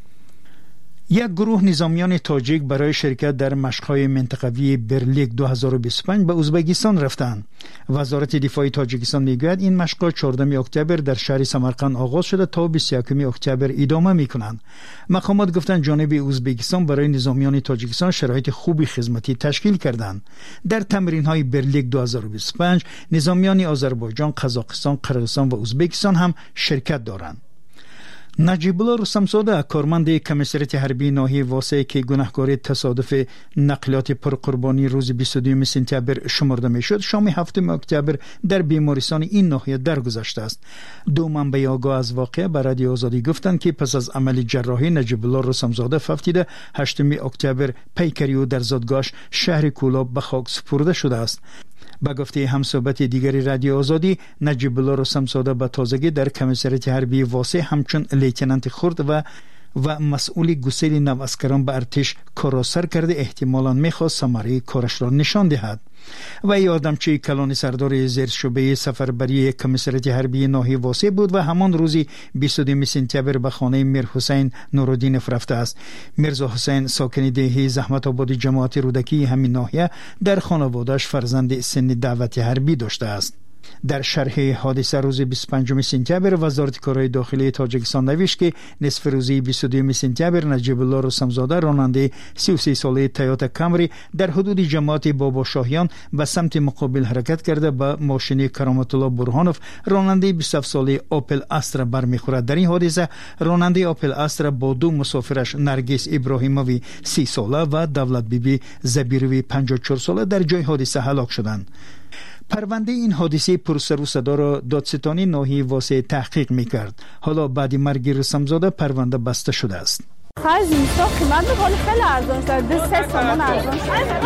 Speaker 2: یک گروه نظامیان تاجیک برای شرکت در مشق‌های منطقوی برلیک دو هزار و بیست و پنج به ازبکستان رفتند. وزارت دفاع تاجیکستان میگوید این مشق‌ها چهاردهم اکتبر در شهر سمرقند آغاز شده تا بیست و یکم اکتبر ادامه میکنند. مقامات گفتند جانب ازبکستان برای نظامیان تاجیکستان شرایط خوبی خدمتی تشکیل کردند. در تمرین‌های برلیک دو هزار و بیست و پنج نظامیان آذربایجان، قزاقستان، قرغیزستان و ازبکستان هم شرکت دارند. نجیب الله رستمزاده، کارمند کمیسریت حربی ناحیه واسه که گناهکاری تصادف نقلیات پرقربانی روز بیست و دوم سپتامبر شمرده میشد، شام هفتم اکتبر در بیمارستان این ناحیه درگذشته است. دو منبع آگاه از واقعه به رادیو آزادی گفتند که پس از عمل جراحی نجیب الله رستمزاده ففتیده هشتم اکتبر پیکری او در زادگاهش شهر کولاب به خاک سپرده شده است. با گفته همصحبت دیگری رادیو آزادی، نجیب الله رستمزاده به تازگی در کمیسریت حربی واسه همچون لیتنانت خرد و و مسئول گسیل نواسکران به ارتش کاراسر کرده احتمالاً میخواست ثمره کارش را نشان دهد. و یادمچی کلانی سردار زیر شعبه سفربری کمیسریت حربی ناحیه واسع بود و همان روزی بیست و دو سپتامبر به خانه میر حسین نورالدینف رفته است. میرزا حسین ساکن دهه زحمت آباد جماعت رودکی همین ناحیه در خانواده‌اش فرزند سن دعوت حربی داشته است. در شرح حادثه روز بیست و پنجم سپتامبر وزارت کارهای داخلی تاجیکستان نوشت که نصف روزی بیست و دو سپتامبر نجیب الله رستمزاده راننده سی و سه ساله تویوتا کامری در حدود جماعت بابا شاهیان به سمت مقابل حرکت کرده به ماشین کرامت الله برهانوف راننده بیست و هفت ساله اوپل استرا برمیخورد. در این حادثه راننده اوپل استرا با دو مسافرش نرگس ابراهیموی سی ساله و دولت بیبی زبیروی پنجاه و چهار ساله در جای حادثه هلاک شدند. پرونده این حادثه پرسر و صدا را دادستانی ناحیه واسع تحقیق میکرد. حالا بعد مرگ رستمزاده پرونده بسته شده است.
Speaker 7: خرج اینستا قیمت میکنه خیلی ارزان شده. سه سامان ارزان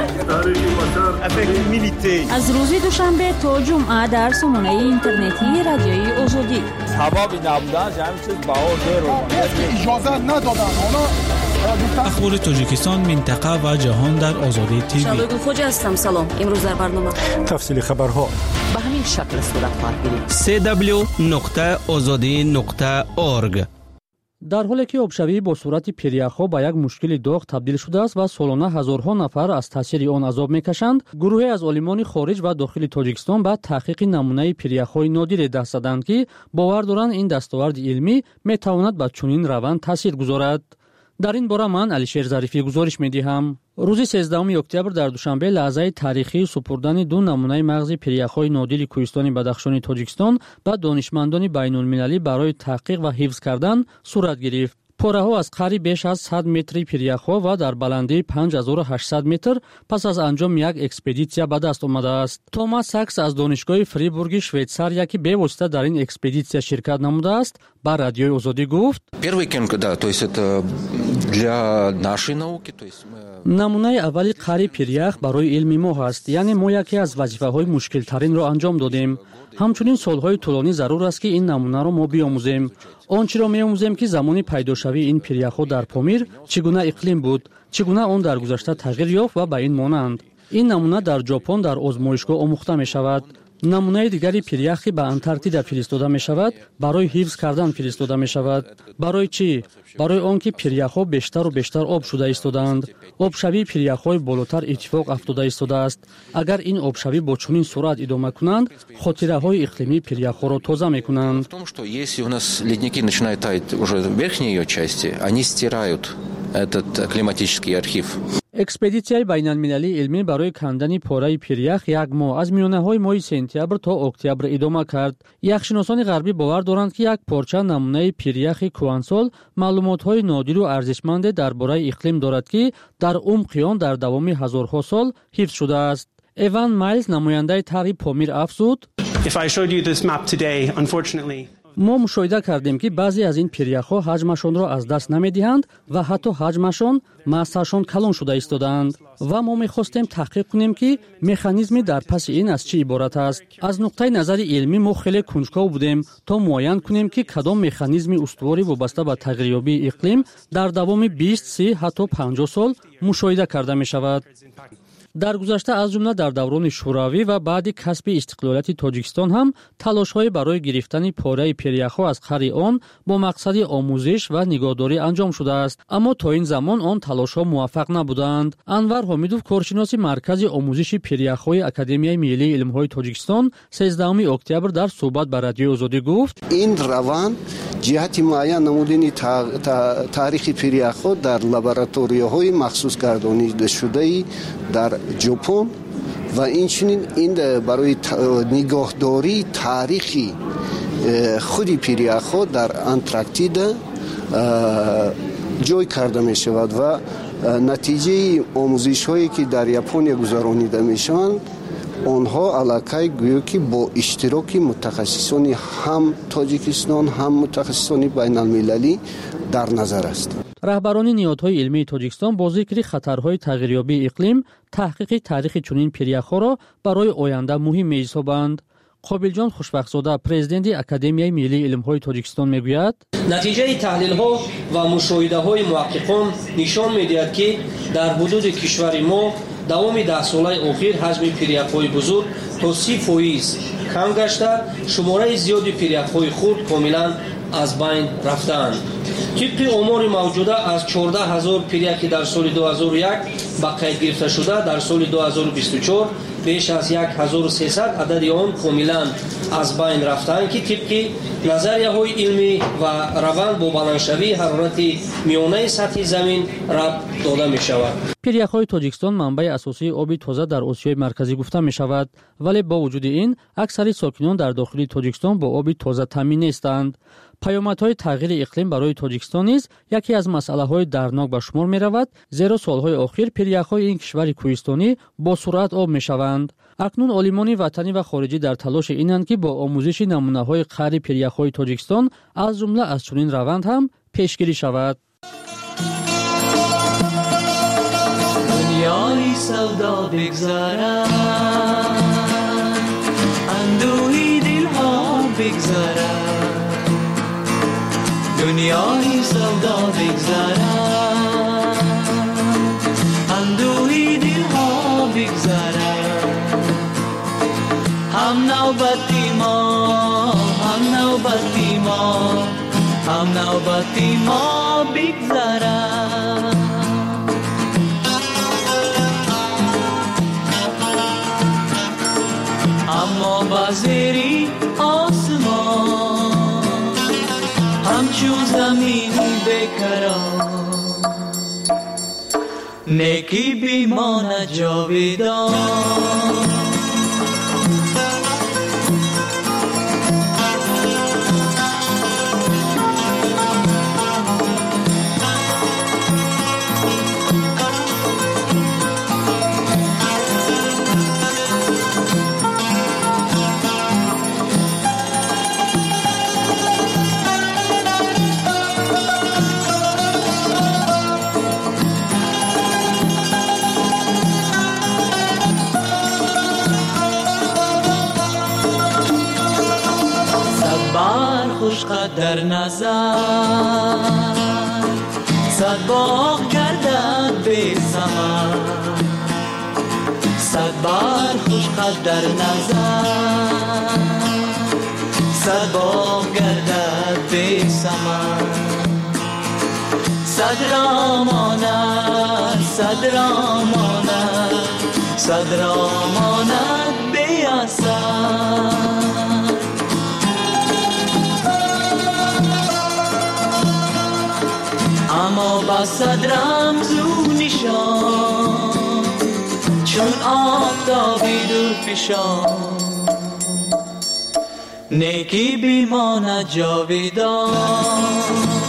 Speaker 7: شده.
Speaker 8: از روز دوشنبه تا جمعه در سامانه اینترنتی رادیوی آزادی.
Speaker 16: سبب نبودن همین چیز بهار داره.
Speaker 18: اجازه ندادن.
Speaker 19: اخبار تاجیکستان، منطقه و جهان در آزادی تیوی.
Speaker 22: شادو خوجا هستم. سلام. امروز در برنامه
Speaker 19: تفصیل خبرها
Speaker 22: به همین شکل صورت خواهد گرفت.
Speaker 19: سه دبلیو نقطه آزادی نقطه اورگ.
Speaker 13: در حالی که آبشوی با صورت پیریخ‌ها به یک مشکل داغ تبدیل شده است و سالانه هزارها نفر از تاثیر آن عذاب میکشند، گروهی از عالمان خارج و داخل تاجیکستان به تحقیق نمونه پیریخ‌های نادر دست زدند که باور دارند این دستاورد علمی میتواند به چنین روند تاثیر گذارد. در این باره من علیشیر ظریفی گزارش میدهم. روز سیزدهم اکتبر در دوشنبه لحظه تاریخی سپردن دو نمونه مغز پیریخ‌های نادر کوهستان بدخشان تاجیکستان به دانشمندان بین‌المللی برای تحقیق و حفظ کردن صورت گرفت. پاره‌ها از قریب بیش از صد متر پیریخ‌ها و در بلندی پنج هزار و هشتصد متر پس از انجام یک اکسپدیسیا به دست آمده است. توماس ساکس از دانشگاه فریبورگ شویتساریا که به واسطه در این اکسپدیسیا شرکت نموده است، با رادیوی آزادی گفت: نمونه اولی قری پیریخ برای علم ما است، یعنی ما یکی از وظیفه‌های مشکل ترین را انجام دادیم. همچنین سالهای طولانی ضرور است که این نمونه را ما بیاموزیم. آنچه را می‌آموزیم که زمانی پیداشوی این پیریخ‌ها در پامیر چگونه اقلیم بود، چگونه آن در گذشته تغییر یافت و به این مانند. این نمونه در ژاپن در آزمایشگاه آموخته می‌شود. نمونه دیگری پیریخی به انتارکتیدا فرستاده می شود، برای حفظ کردن فرستاده می شود. برای چی؟ برای آنکه پیریخ‌ها بیشتر و بیشتر آب شده ایستادند. آبشوی پیریخ‌های بالاتر اتفاق افتاده ایستاده است. اگر این آبشوی با چنین سرعت ادامه کنند، خاطره‌های اقلیمی پیریخ‌ها را تازه می‌کنند.
Speaker 20: Если у нас ледники начинают таять уже в верхней ее части, они стирают этот климатический архив.
Speaker 13: اکسپدیسیای بین‌المللی علمی برای کندن پاره پیریخ یک ماه از میانه‌های ماه سپتامبر تا اکتبر ادامه کرد. یخشناسان غربی باور دارند که یک پارچه نمونه پیریخ کوهنسال معلومات‌های نادر و ارزشمند درباره اقلیم دارد که در عمق آن در دوام هزارها سال حفظ شده است. ایوان مایلز نماینده طرح پامیر افزود:
Speaker 24: If I showed you this map today, unfortunately
Speaker 13: ما مشاهده کردیم که بعضی از این پیریخ‌ها حجمشان را از دست نمی‌دهند و حتی حجمشان ماسه‌شان کلان شده ایستادند و ما می‌خواستیم تحقیق کنیم که مکانیزمی در پس این از چی عبارت است. از نقطه نظر علمی ما خیلی کنجکاو بودیم تا معاین کنیم که کدام مکانیزمی استواری وابسته به تغییریابی اقلیم در دوام بیست، سی حتی پنجاه سال مشاهده کرده می‌شود. در گذشته از جمله در دوران شوروی و بعد کسب استقلالیت تاجیکستان هم تلاش‌های برای گرفتن پاره پیریخ‌ها از قری آن با مقصد آموزش و نگهداری انجام شده است، اما تا این زمان آن تلاش‌ها موفق نبودند. انور حمیدوف کارشناس مرکز آموزش پیریخ‌های اکادمیای ملی علم‌های تاجیکستان سیزدهم اکتبر در صحبت با رادیو آزادی گفت:
Speaker 15: این روند جهت معین نمودن تاریخ پیریخ‌ها در لابراتوری‌های مخصوص گردانیده شده در ژاپن و اینچنین این برای نگهداری تاریخی خودی پیریخ‌ها در انتارکتیدا جای کرده می شود و نتیجه آموزش هایی که در ژاپن گذرانیده می شوند آنها علاقه گویا که با اشتراک متخصصان هم تاجیکستان هم متخصصان بین المللی در نظر است.
Speaker 13: رهبران نهادهای علمی تاجیکستان با ذکر خطرهای تغییریابی اقلیم تحقیق تاریخ چنین پیریخ‌ها را برای آینده مهم می‌حسابند. قابلجان خوشبخت‌زاده پرزیدنت اکادمیای ملی علم‌های تاجیکستان میگوید
Speaker 3: نتیجه تحلیل‌ها و مشاهده‌های محققان نشان می‌دهد که در حدود کشور ما دوام ده ساله اخیر حجم پیریک‌های بزرگ تا سی فیصد کم گشته، شماره زیادی پیریک‌های خرد کاملا از بین رفتند. طبق آمار موجوده از چهارده هزار پیریک در سال دو هزار و یک به قید گرفته شده، در سال دو هزار و بیست و چهار بیش از هزار و سیصد عدد آن کاملا از بین رفتند که طبق نظریه‌های علمی و روند با بلندشوی حرارت میانه سطح زمین ربط داده می شود.
Speaker 13: پیریک‌های تاجیکستان منبع اساسی آب تازه در آسیای مرکزی گفته می شود، ولی با وجود این اکثر ساکنان در داخل تاجیکستان با آب تازه تامین نیستند. پیامدهای تغییر اقلیم برای تاجیکستان نیز یکی از مسئله‌های دردناک به شمار می‌رود، زیرا سالهای اخیر پیریک‌های این کشور کوهستانی با سرعت آب می‌شوند. اکنون عالمان وطنی و خارجی در تلاش اینند که با آموزش نمونه‌های قهر پیریک‌های تاجیکستان از جمله از چنین روند هم پیشگیری شود.
Speaker 4: دنیای سودا بگذرد، اندوهی دلها بگذرد، دنیای سودا بگذرد، اندوهی دلها بگذرد، هم نوبتی ما، هم نوبتی ما، هم نوبتی ما بگذرد. اما بازری آسمان همچون زمین بکران، نیکی بیماند جاویدان. در نظر صد باغ گردد به ثمر، صد بار خوش قد در نظر، صد باغ گردد به ثمر، صد را ماند، صد را ماند، صد را ماند به اثر. اما با صد رمزو نشان چون آفتابی دور فشان، نیکی بیماند جاویدان.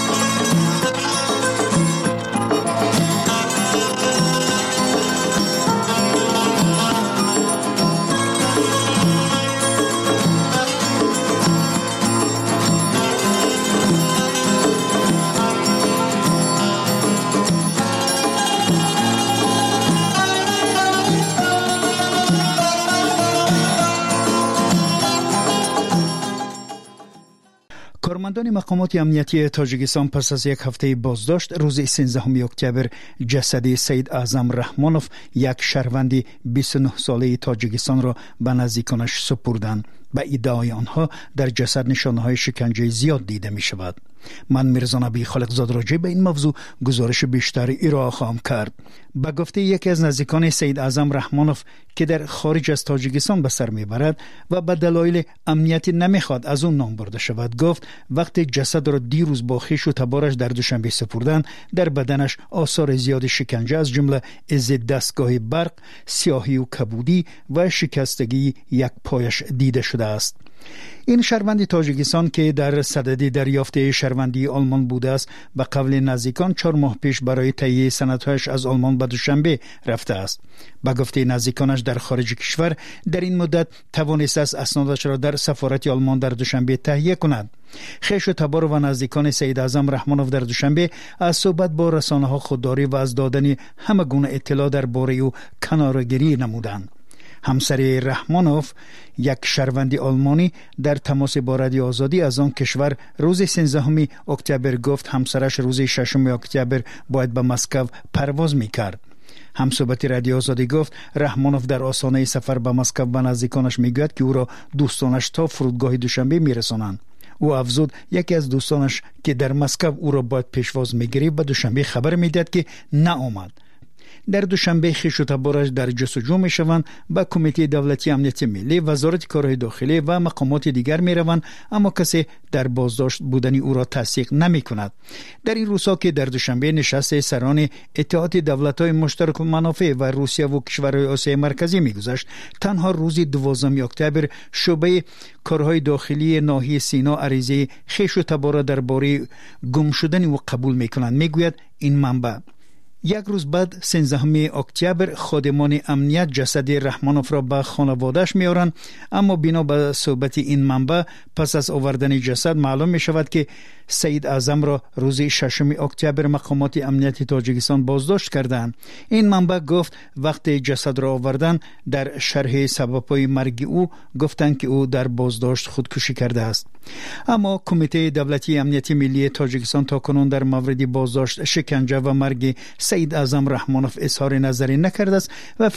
Speaker 2: کارمندان مقامات امنیتی تاجیکستان پس از یک هفته بازداشت روز سیزدهم اکتبر جسد سید اعظم رحمانوف، یک شهروند بیست و نه ساله تاجیکستان را به نزدیکانش سپردند. به ادعای آنها در جسد نشانه‌های شکنجه زیاد دیده می شود. من میرزا نبی خالقزاد راجع به این موضوع گزارش بیشتر ارائه خواهم کرد. به گفته یکی از نزدیکان سید اعظم رحمانوف که در خارج از تاجیکستان به سر میبرد و به دلایل امنیتی نمیخواد از اون نام برده شود، گفت وقتی جسد را دیروز با خویش و تبارش در دوشنبه سپردن، در بدنش آثار زیاد شکنجه از جمله از دستگاه برق، سیاهی و کبودی و شکستگی یک پایش دیده شده است. این شهروند تاجیکستان که در صدد دریافت شهروندی آلمان بوده است، به قول نزدیکان چهار ماه پیش برای تهیه سندهایش از آلمان به دوشنبه رفته است. به گفته نزدیکانش در خارج کشور در این مدت توانسته است اسنادش را در سفارت آلمان در دوشنبه تهیه کند. خویش و تبار و نزدیکان سید اعظم رحمانوف در دوشنبه از صحبت با رسانه‌ها خودداری و از دادن همه گونه اطلاع درباره او کناره‌گیری نمودند. همسر رحمانوف، یک شهروند آلمانی، در تماس با رادیو آزادی از آن کشور روز سیزدهم اکتبر گفت همسرش روز ششم اکتبر باید به مسکو پرواز میکرد. همصحبت رادیو آزادی گفت رحمانوف در آستانه سفر به مسکو به نزدیکانش میگوید که او را دوستانش تا فرودگاه دوشنبه میرسانند. او افزود یکی از دوستانش که در مسکو او را باید پیشواز میگیرد به دوشنبه خبر میداد که نه آمد. در دوشنبه خویش و تبارش در جستجو میشوند، به کمیته دولتی امنیت ملی، وزارت کارهای داخلی و مقامات دیگر میروند، اما کسی در بازداشت بودن او را تصدیق نمی کند. در این روزها که در دوشنبه نشست سران اتحاد دولت‌های مشترک المنافع و روسیه و کشورهای آسیای مرکزی میگذشت، تنها روز دوازدهم اکتبر شعبه کارهای داخلی ناحیه سینا عریضه خویش و تبار درباره گم شدن او قبول میکنند. میگوید این منبع یک روز بعد سیزدهم اکتبر خادمان امنیت جسد رحمانوف را به خانواده‌اش میارند، اما بنا به صحبت این منبع پس از آوردن جسد معلوم می شود که سید اعظم را روز ششم اکتبر مقامات امنیت تاجیکستان بازداشت کردند. این منبع گفت وقتی جسد را آوردن در شرح سبب‌های مرگ او گفتند که او در بازداشت خودکشی کرده است. اما کمیته دولتی امنیت ملی تاجیکستان تاکنون در مورد بازداشت، شکنجه و مرگ سید اعظم رحمانوف اظهار نظری نکرده است و